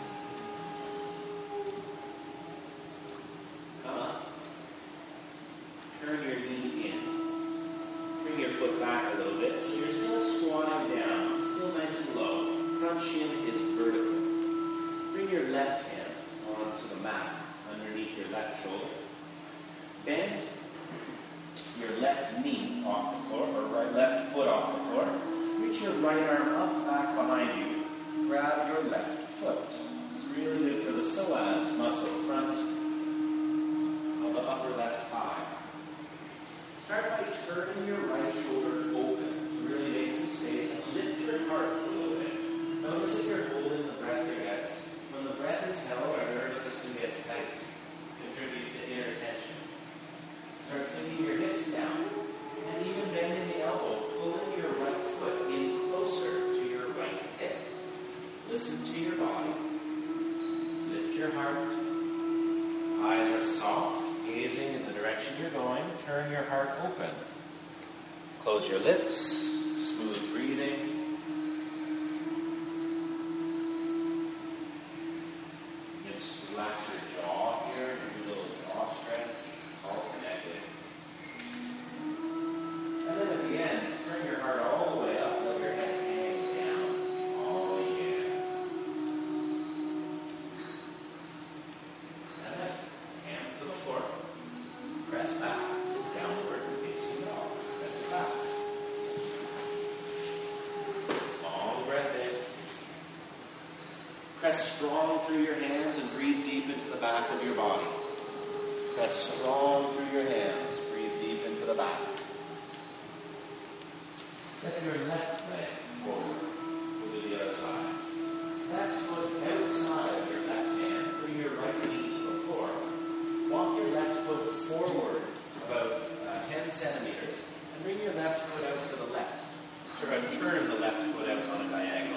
Come up. Turn your knees in. Bring your foot back a little bit so left knee off the floor, or right left foot off the floor. Reach your right arm up, back behind you. Grab your left foot. It's really good for the psoas muscle front of the upper left thigh. Start by turning your right shoulder open to really make some space and lift your heart a little bit. Notice if you're holding the breath here, guys. When the breath is held, our nervous system gets tight. Contributes to inner tension. Start sinking your hips down and even bending the elbow, pulling your right foot in closer to your right hip. Listen to your body. Lift your heart. Eyes are soft, gazing in the direction you're going. Turn your heart open. Close your lips. Smooth breathing. Just relax your jaw here. Do a little jaw stretch. It's all connected. And then at the end, turn your heart all the way up. Let your head hang down. All the way in. And then, hands to the floor. Press back to downward facing dog. Press it back. Long breath in. Press strong through your hands and breathe deep into the back of your body. Press strong through your hands. Breathe deep into the back. Step your left leg forward to the other side. Left foot outside of your left hand. Bring your right knee to the floor. Walk your left foot forward about uh, ten centimeters and bring your left foot out to the left. Turn, turn the left foot out on a diagonal.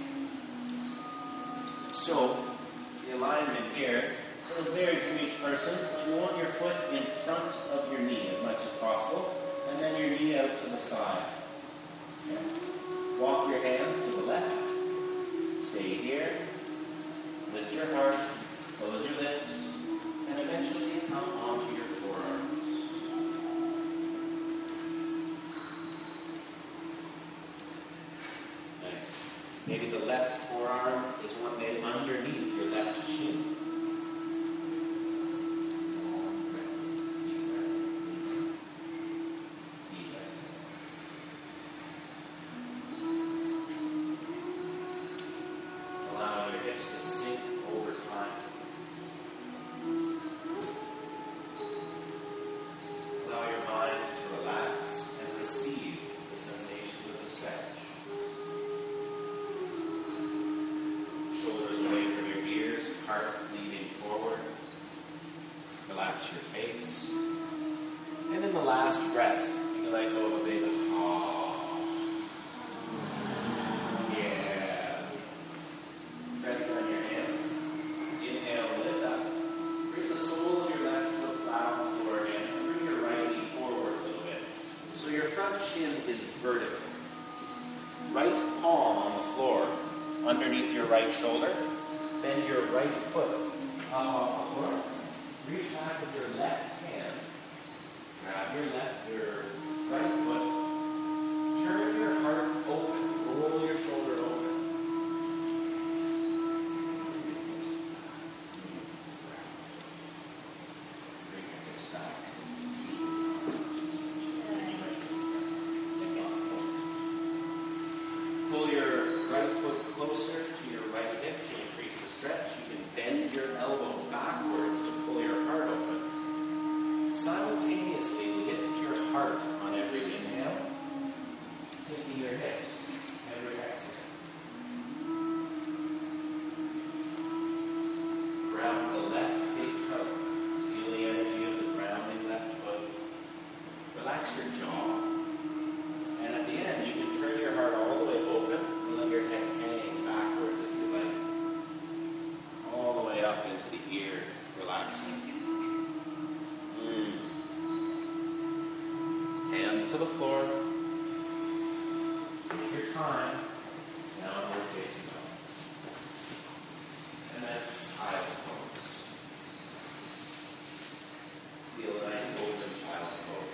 So, the alignment here will vary from each person. You want your foot in front of your knee as much as possible, and then your knee out to the side. Okay. Walk your hands to the left. Stay here. Lift your heart. Close your lips. And eventually come onto your forearms. Nice. Maybe the left forearm is one made underneath your left shin. Long breath. Deep breath. Deep breath. Allow your hips to sink over time. Allow your mind to relax and receive the sensations of the stretch. Shoulders away from your ears, heart leaning forward. Relax your face. And in the last breath, you can let go of a big ah. Yeah. Press on your hands. Inhale, lift up. Bring the sole of your left foot flat on the floor again. And bring your right knee forward a little bit. So your front shin is vertical. Right palm on the floor underneath your right shoulder. Bend your right foot up off the floor. Reach back with your left hand. Grab your left, your right foot. Turn your heart open. Roll your shoulder open. Bring your hips back. Pull your right foot closer to your right hip to increase the stretch. You can bend your elbow backwards to pull your heart open. Simultaneously lift your heart on every inhale, sinking your hips every exhale. Ground the left big toe. Feel the energy of the grounding left foot. Relax your jaw. And at the end, you can turn your heart all the way open and let your head hang backwards if you like. All the way up into the ear, relaxing. Mm. Hands to the floor. Take your time. Downward facing dog. And then child's pose. Feel a nice open child's pose.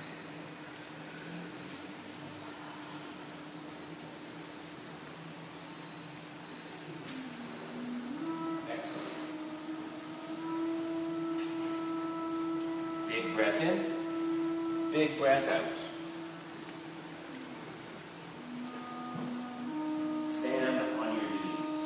Excellent. Big breath in. Big breath out. Stand on your knees.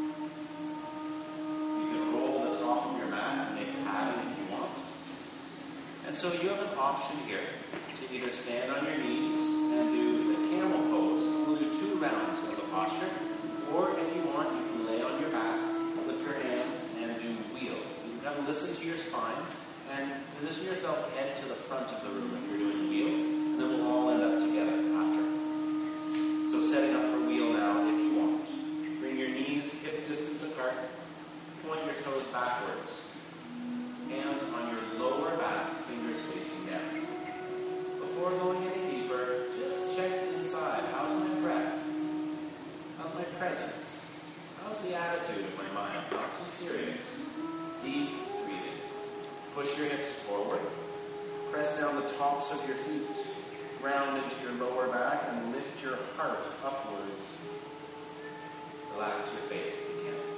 You can roll the top of your mat and make a pattern if you want. And so you have an option here to either stand on your knees and do the camel pose. We'll do two rounds of the posture. Or if you want, you can lay on your back, flip your hands, and do wheel. You can kind of listen to your spine and position yourself head to the front of the room if you're doing wheel, and then we'll all end up together after. So setting up for wheel now if you want. Bring your knees hip distance apart, point your toes backwards. Hands on your lower back, fingers facing down. Before going any deeper, just check inside. How's my breath? How's my presence? How's the attitude of my mind? Not too serious. Deep breathing. Push your hips forward. Press down the tops of your feet. Ground into your lower back and lift your heart upwards. Relax your face if you can.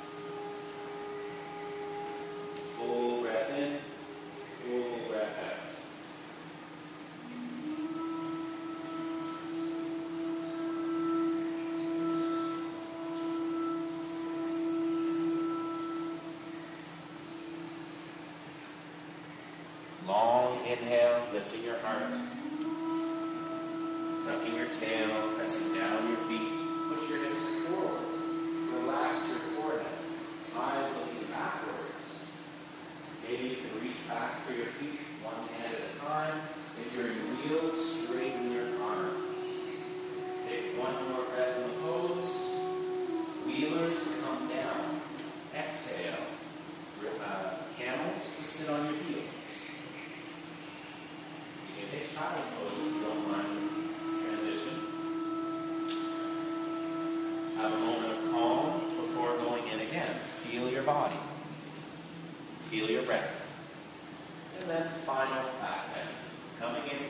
Full breath in. Full breath out. Long inhale, lifting your heart. Tucking your tail, pressing down your feet. Push your hips forward. Relax your forehead. Eyes looking backwards. Maybe you can reach back for your feet, one hand at a time. If you're in wheel, straighten your arms. Take one more breath in the pose. Wheelers, come down. Exhale. Uh, camels, to sit on your heels. Take child's pose if you don't mind transition. Have a moment of calm before going in again. Feel your body. Feel your breath. And then final back bend. Coming in.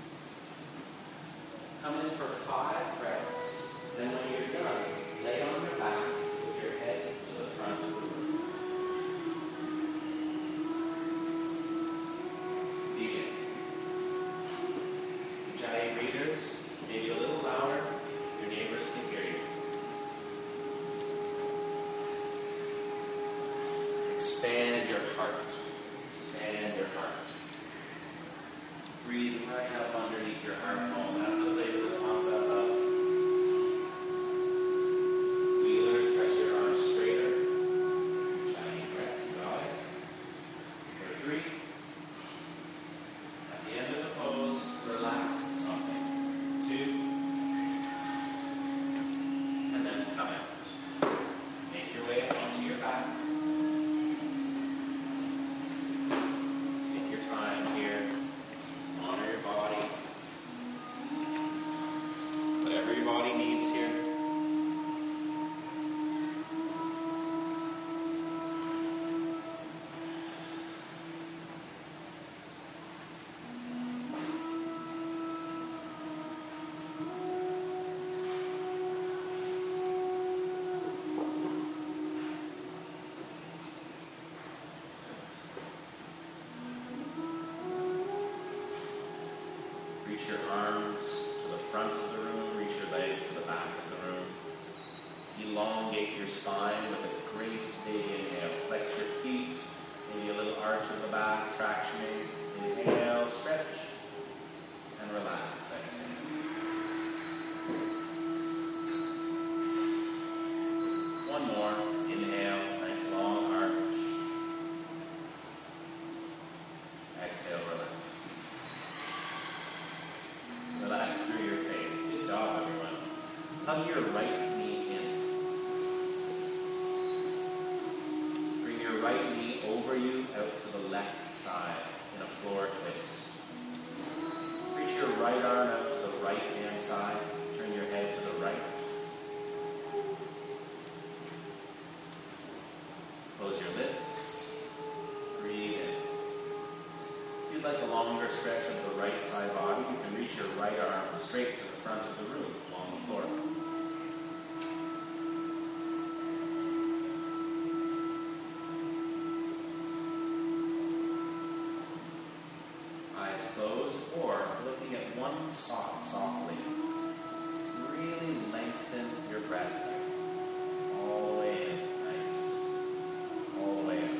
Come in for five breaths. Then when you're done, lay on your back with your head to the front of the room. Begin. Giant readers, maybe a little louder, your neighbors can hear you. Expand your heart. Expand your heart. Breathe right up underneath your heart bone. That's the place that concept of. Wheelers, press your arms straighter. Giant breath, you got it. Number three. At the end of the pose, relax something. Two. And then come out. Make your way up onto your back. Take your time here. Honor your body. Whatever your body needs here. Reach your arms to the front of the room. Reach your legs to the back of the room. Elongate your spine with a great big inhale. Flex your feet. Maybe a little arch of the back, tractioning. Inhale, stretch, and relax. Exhale. One more. Inhale, nice long arch. Exhale, relax. Relax through your face. Good job, everyone. Hug your right knee in. Bring your right knee over you out to the left side in a floor twist. Reach your right arm out to the right hand side. Turn your head to the right. Close your lips. Breathe in. If you'd like a longer stretch of the right side body, you can reach your right arm straight to the front of the room along the floor. Eyes closed. Or looking at one spot softly. Really lengthen your breath here. All the way in. Nice. All the way in.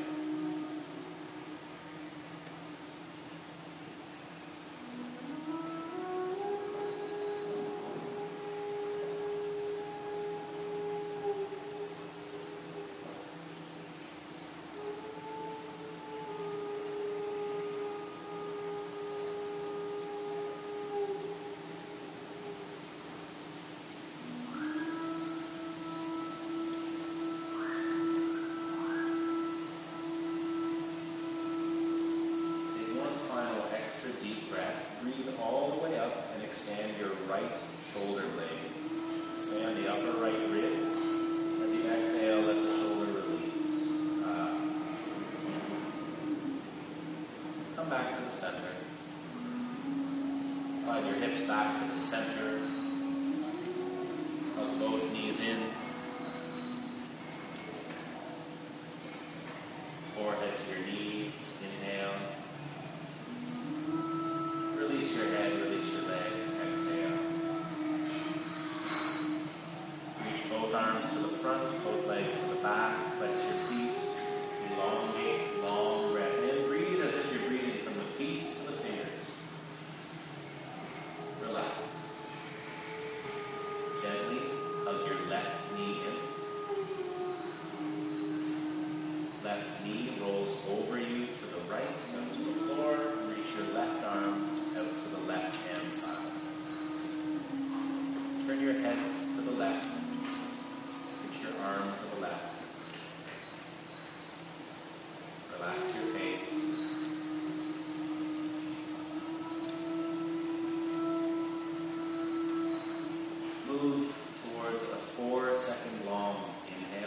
Deep breath. Breathe all the way up and expand your right shoulder blade. Expand the upper right ribs. As you exhale, let the shoulder release. Uh, come back to the center. Slide your hips back to the center. Hug both knees in. Forehead to your knees. Inhale. Release your head, release your legs, exhale. Reach both arms to the front, both legs to the back, flex your feet, elongate, long breath in. Breathe as if you're breathing from the feet to the fingers. Relax. Gently hug your left knee in. Left knee rolls over you to the right, down to the floor. Reach your left arm out to the left-hand side. Turn your head to the left. Reach your arm to the left. Relax your face. Move towards a four-second long inhale.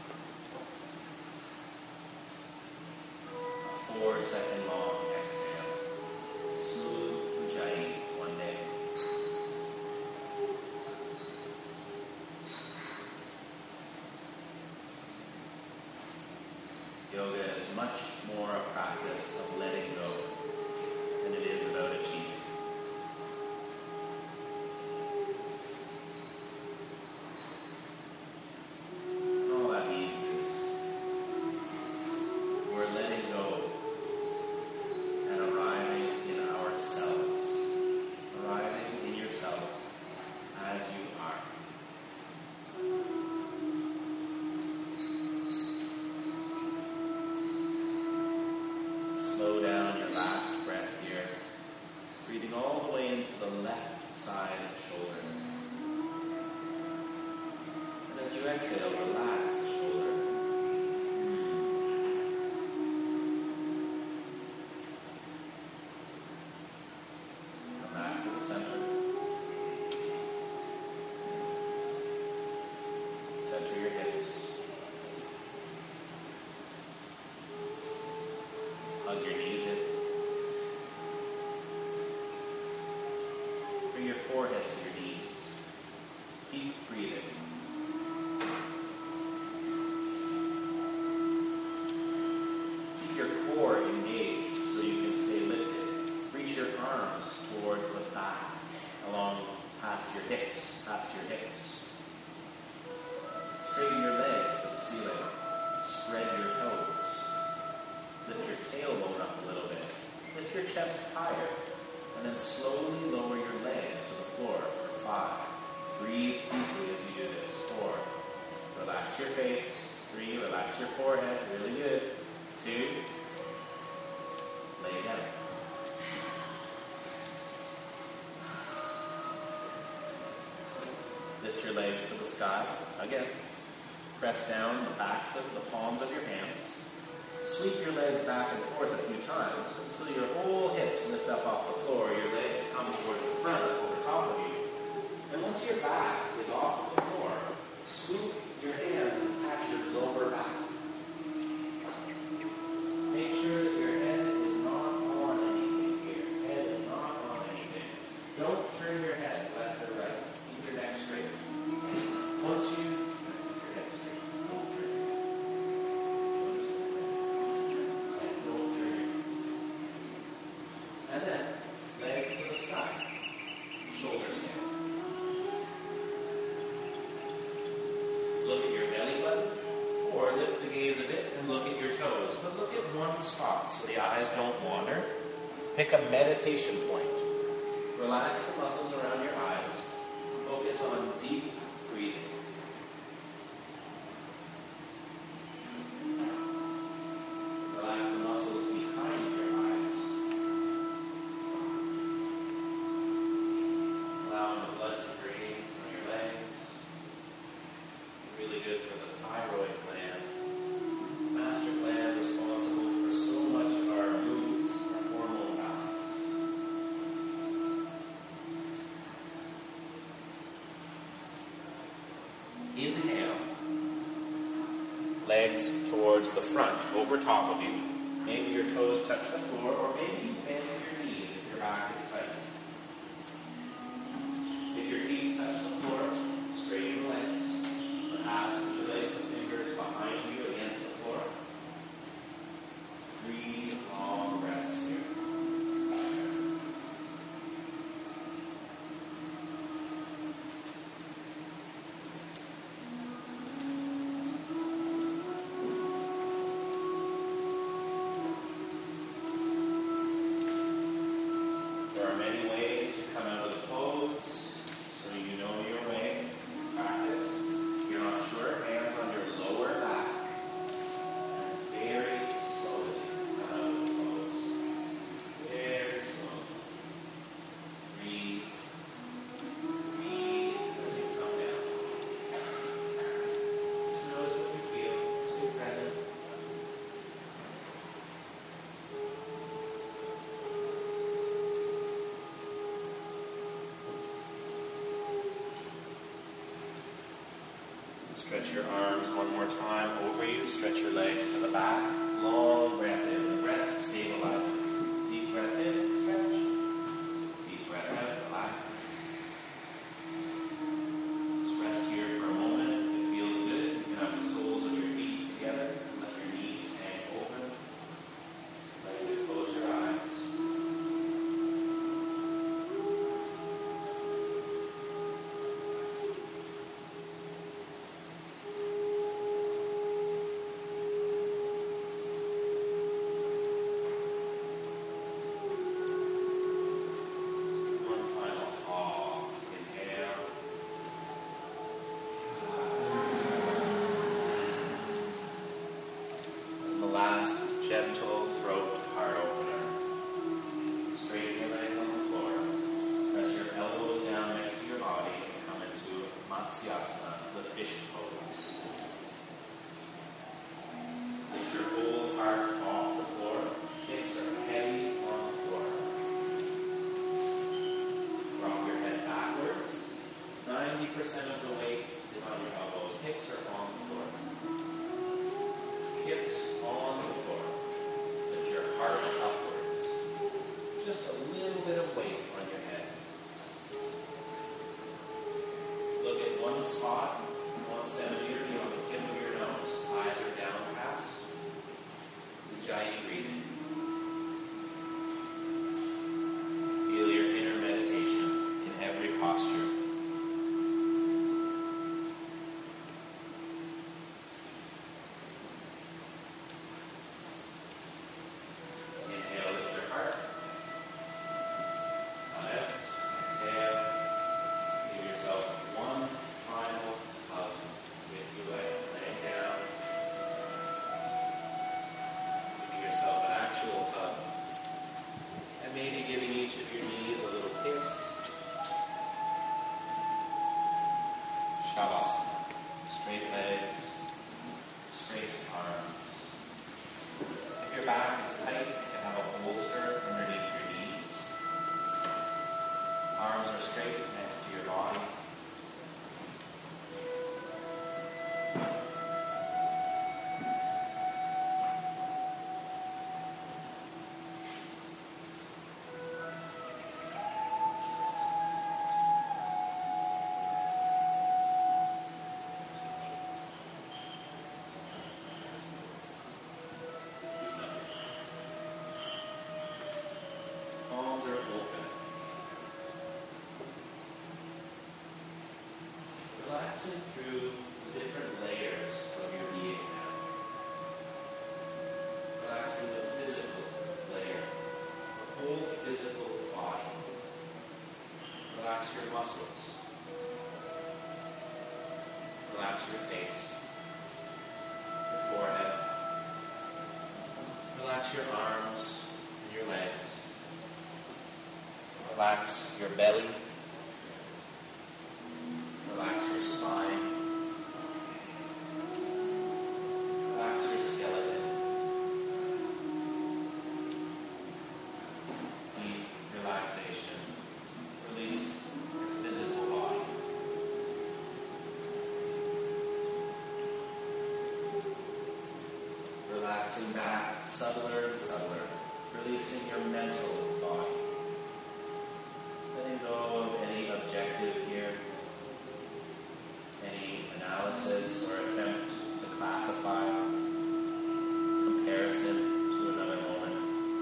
A four-second long exhale. Smooth Ujjayi one day. Yoga is much more a practice of letting go than it is about achieving. All that means is we're letting go and arriving in ourselves, arriving in yourself as you are. Slow down your last breath here, breathing all the way into the left side shoulder. And as you exhale, relax the shoulder. Come back to the center. Center your hips. Hug your knees in. Bring your forehead to your knees. Keep breathing. Keep your core engaged so you can stay lifted. Reach your arms towards the back, along past your hips, past your hips. Straighten your legs to the ceiling. Spread your toes. Lift your tailbone up a little bit. Lift your chest higher. And then slowly lower your legs to the floor for five. Breathe deeply as you do this. Four. Relax your face. Three. Relax your forehead. Really good. Two. Lay down. Lift your legs to the sky. Again. Press down the backs of the palms of your hands. Sweep your legs back and forth a few times until your whole hips lift up off the floor. Your legs come toward the front, over top of you. And once your back is off of the floor, swoop your hands and pat your lower back. Make sure that your head is not on anything here. Head is not on anything. Don't turn your head left or right. Keep your neck straight. Once you keep your head straight, don't turn your head. And then, legs and look at your toes, but look at one spot so the eyes don't wander. Pick a meditation point. Relax the muscles around your eyes. Focus on deep breathing. Relax the muscles behind your eyes. Allowing the blood to drain from your legs. Really good for the thyroid gland. Master gland responsible for so much of our moods and hormone balance. Inhale. Legs towards the front, over top of you. Maybe your toes touch the floor, or maybe you bend your knees if your back is tight. If your feet touch the floor, straighten the legs. Perhaps interlace the fingers behind you against the floor. Three long breaths here. There are many ways to come out of the pose, so you know your way. Practice. If you're not sure, hands on your lower back. And very slowly come out of the pose. Very slowly. Breathe. Breathe as you come down. Just notice what you feel. Stay present. Stretch your arms one more time over you. Stretch your legs to the back. Long breath in. The breath stabilizes. Deep breath in, stretch. Deep breath out, relax. Just rest here for a moment. If it feels good, you can have the soles of your feet together. Let your knees hang open. Let you close your eyes. One final haw. Inhale. And the last gentle throat heart opener. Straighten your legs on the floor. Press your elbows down next to your body and come into Matsyasana, the fish pose. Lift your whole heart off the floor. Hips are heavy on the floor. Drop your head backwards. ninety percent of the weight is on your elbows. Hips are on the floor. Hips on the floor. Lift your heart upwards. Just a little bit of weight on your head. Look at one spot, one centimeter beyond the tip of your nose. Eyes are downcast. Ujjayi breathing. Feel your inner meditation in every posture. Inhale, lift your heart. Out. Exhale. Give yourself one final hug. If you like, laying down. Giving yourself an actual hug. And maybe giving each of your knees a little kiss. Shavasana. Straight legs, straight arms. If your back is tight, you can have a bolster underneath your knees. Arms are straight next to your body. Palms are open. Relaxing through the different layers of your being now. relax your muscles. Relax your face, your forehead. Relax your arms and your legs. Relax your belly. Relax your spine. Relax your skeleton. Deep relaxation. Release your physical body. Relaxing back, subtler and subtler. Releasing your mental body. Letting go of any objective here, any analysis or attempt to classify, comparison to another moment.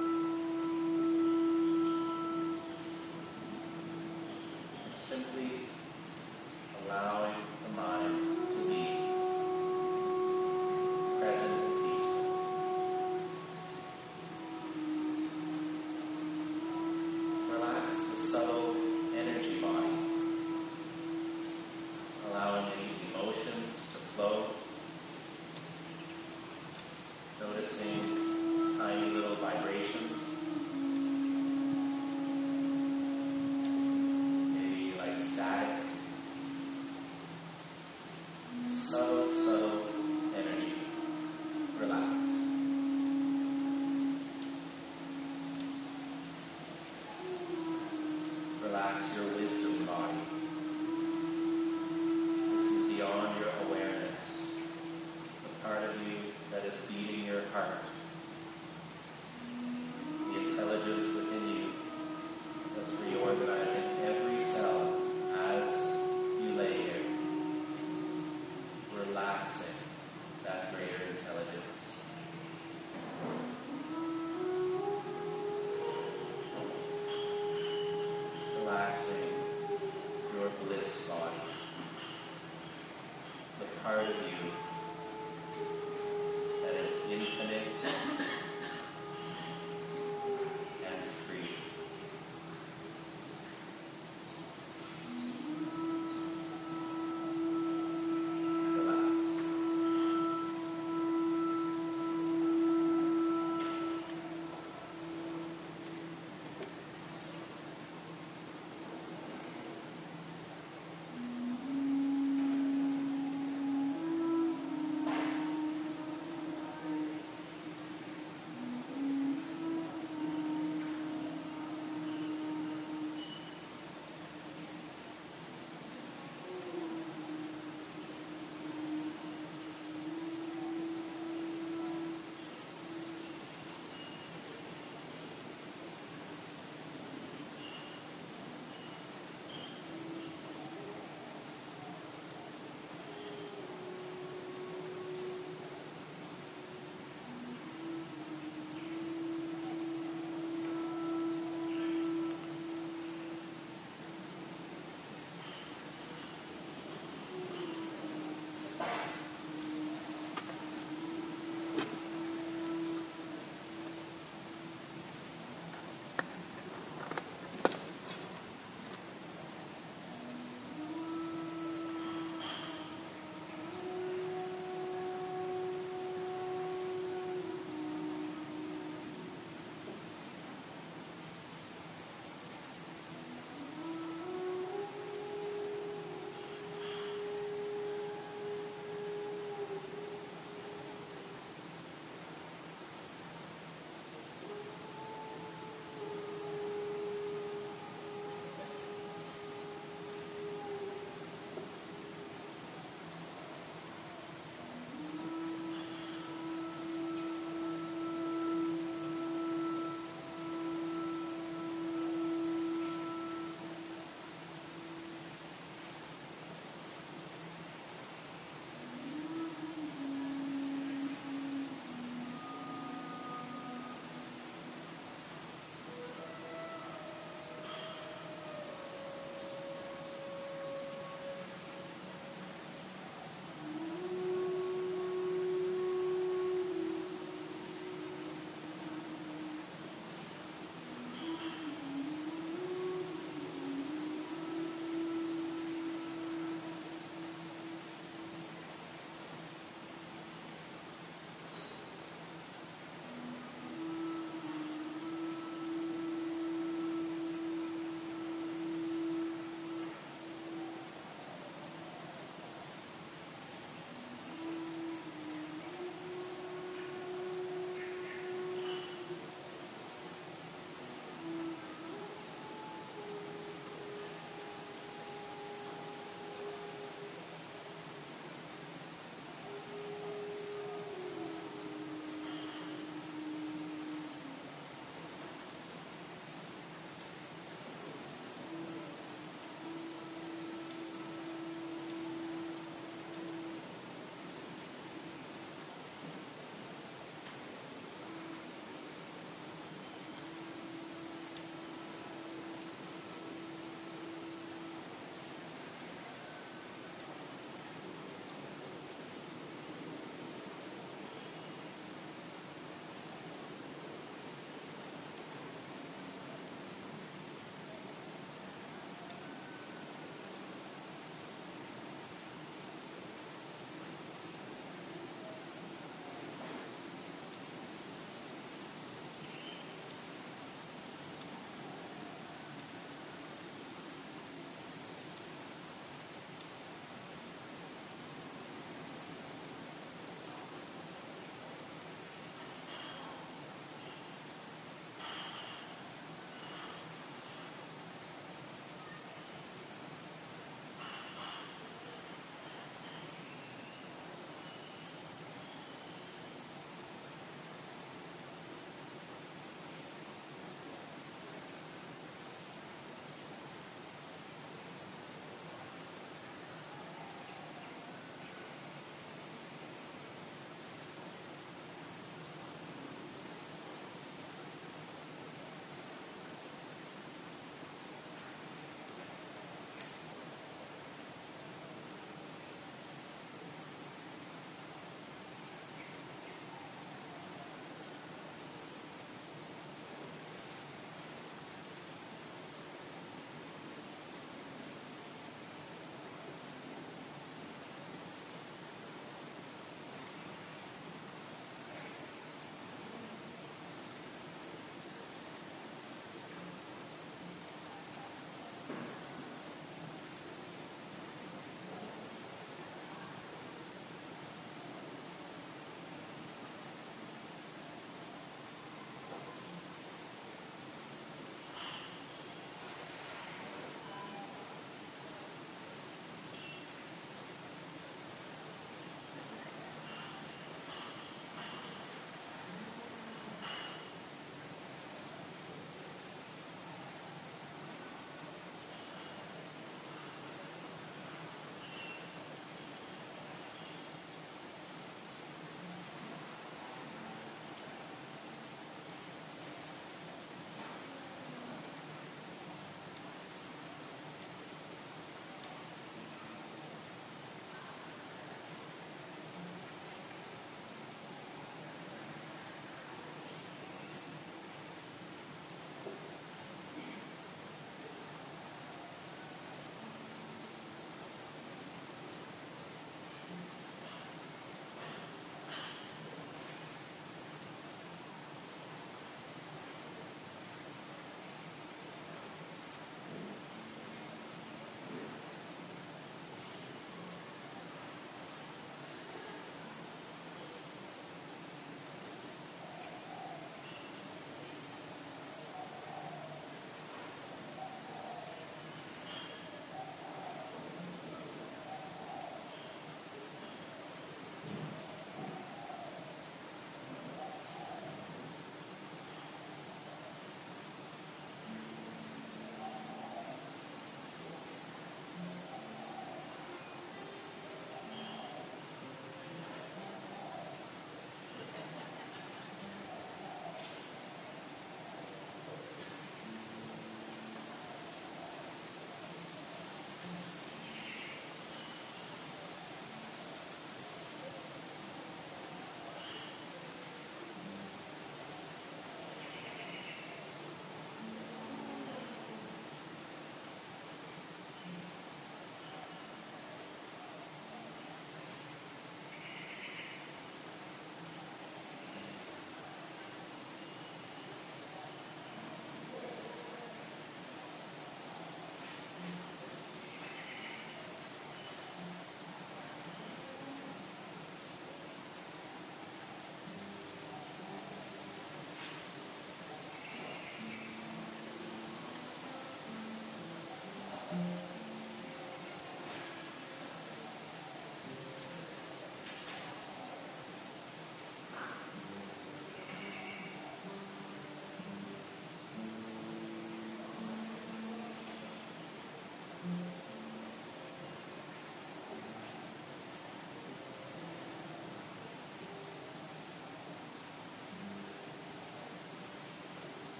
Simply allowing the mind to be present and peaceful. Relax the subtle energy body, allowing any emotions to flow, noticing tiny little vibrations, maybe like static, subtle, subtle energy. Relax. Relax your wisdom body. This is beyond your awareness, the part of you that is beating your heart, the intelligence within you that's reorganizing every cell as you lay here, relaxing that greater intelligence. Relaxing your bliss body, the part of you that is infinite and free. Relax.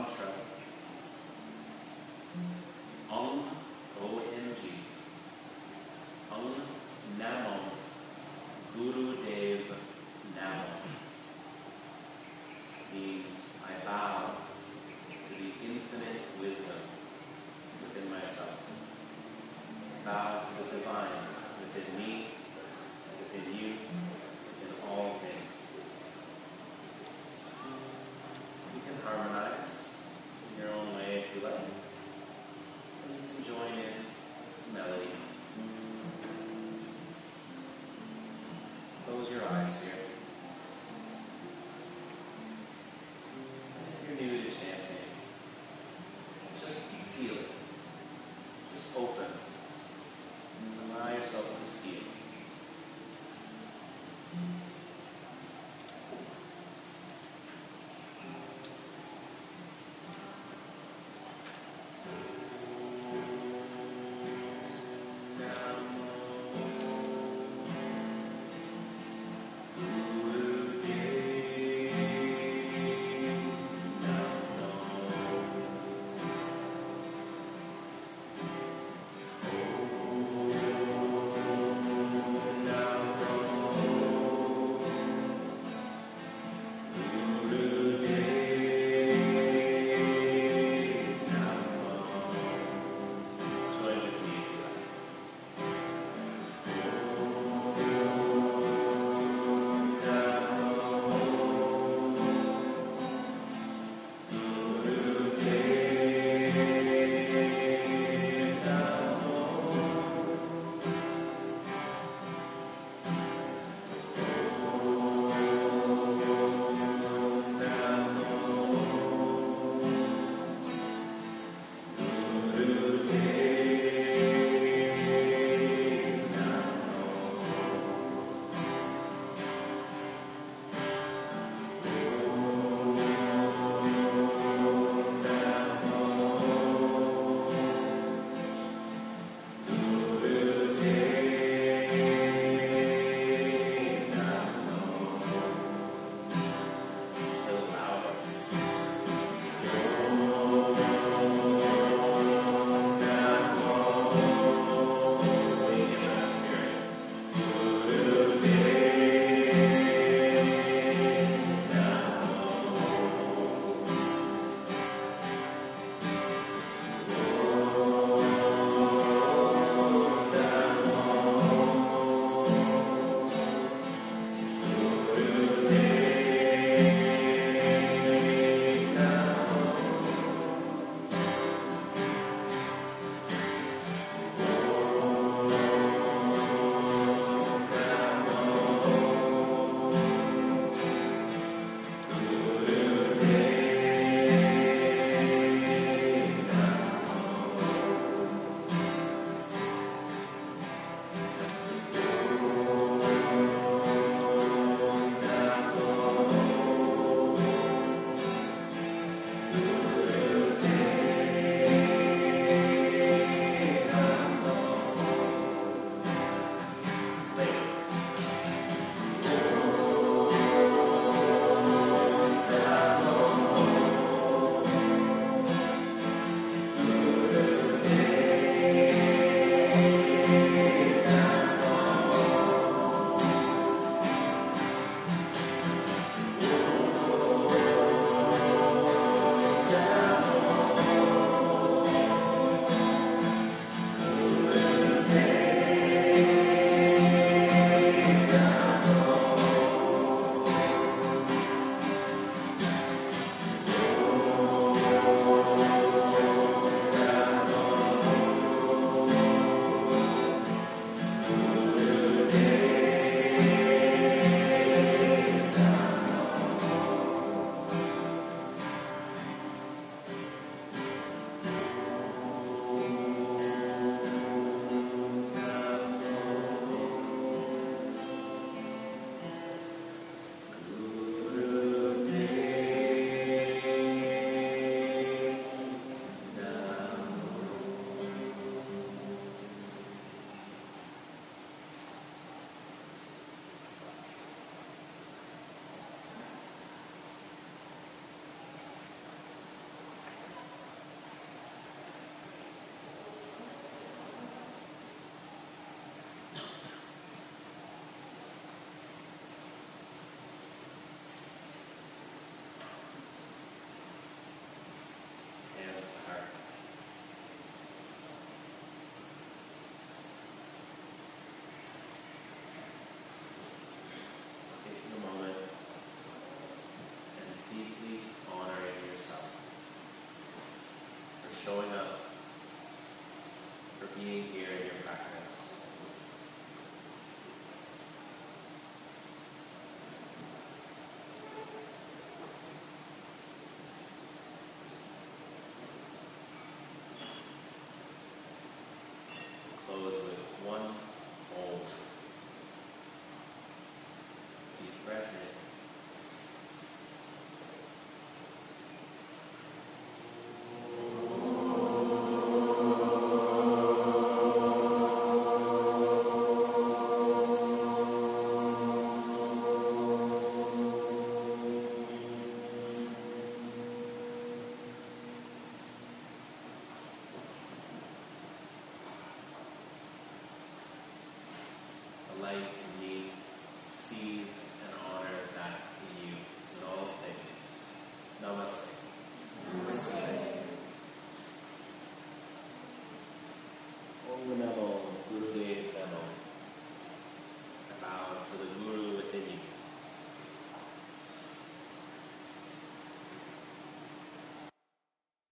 mantra. Om, O M G. Om Namo Guru Dev Namo. Means I bow to the infinite wisdom within myself. Bow to the divine within me, within you, within all things. You can harmonize in your own way if you like. And you can join in melody. Close your eyes here.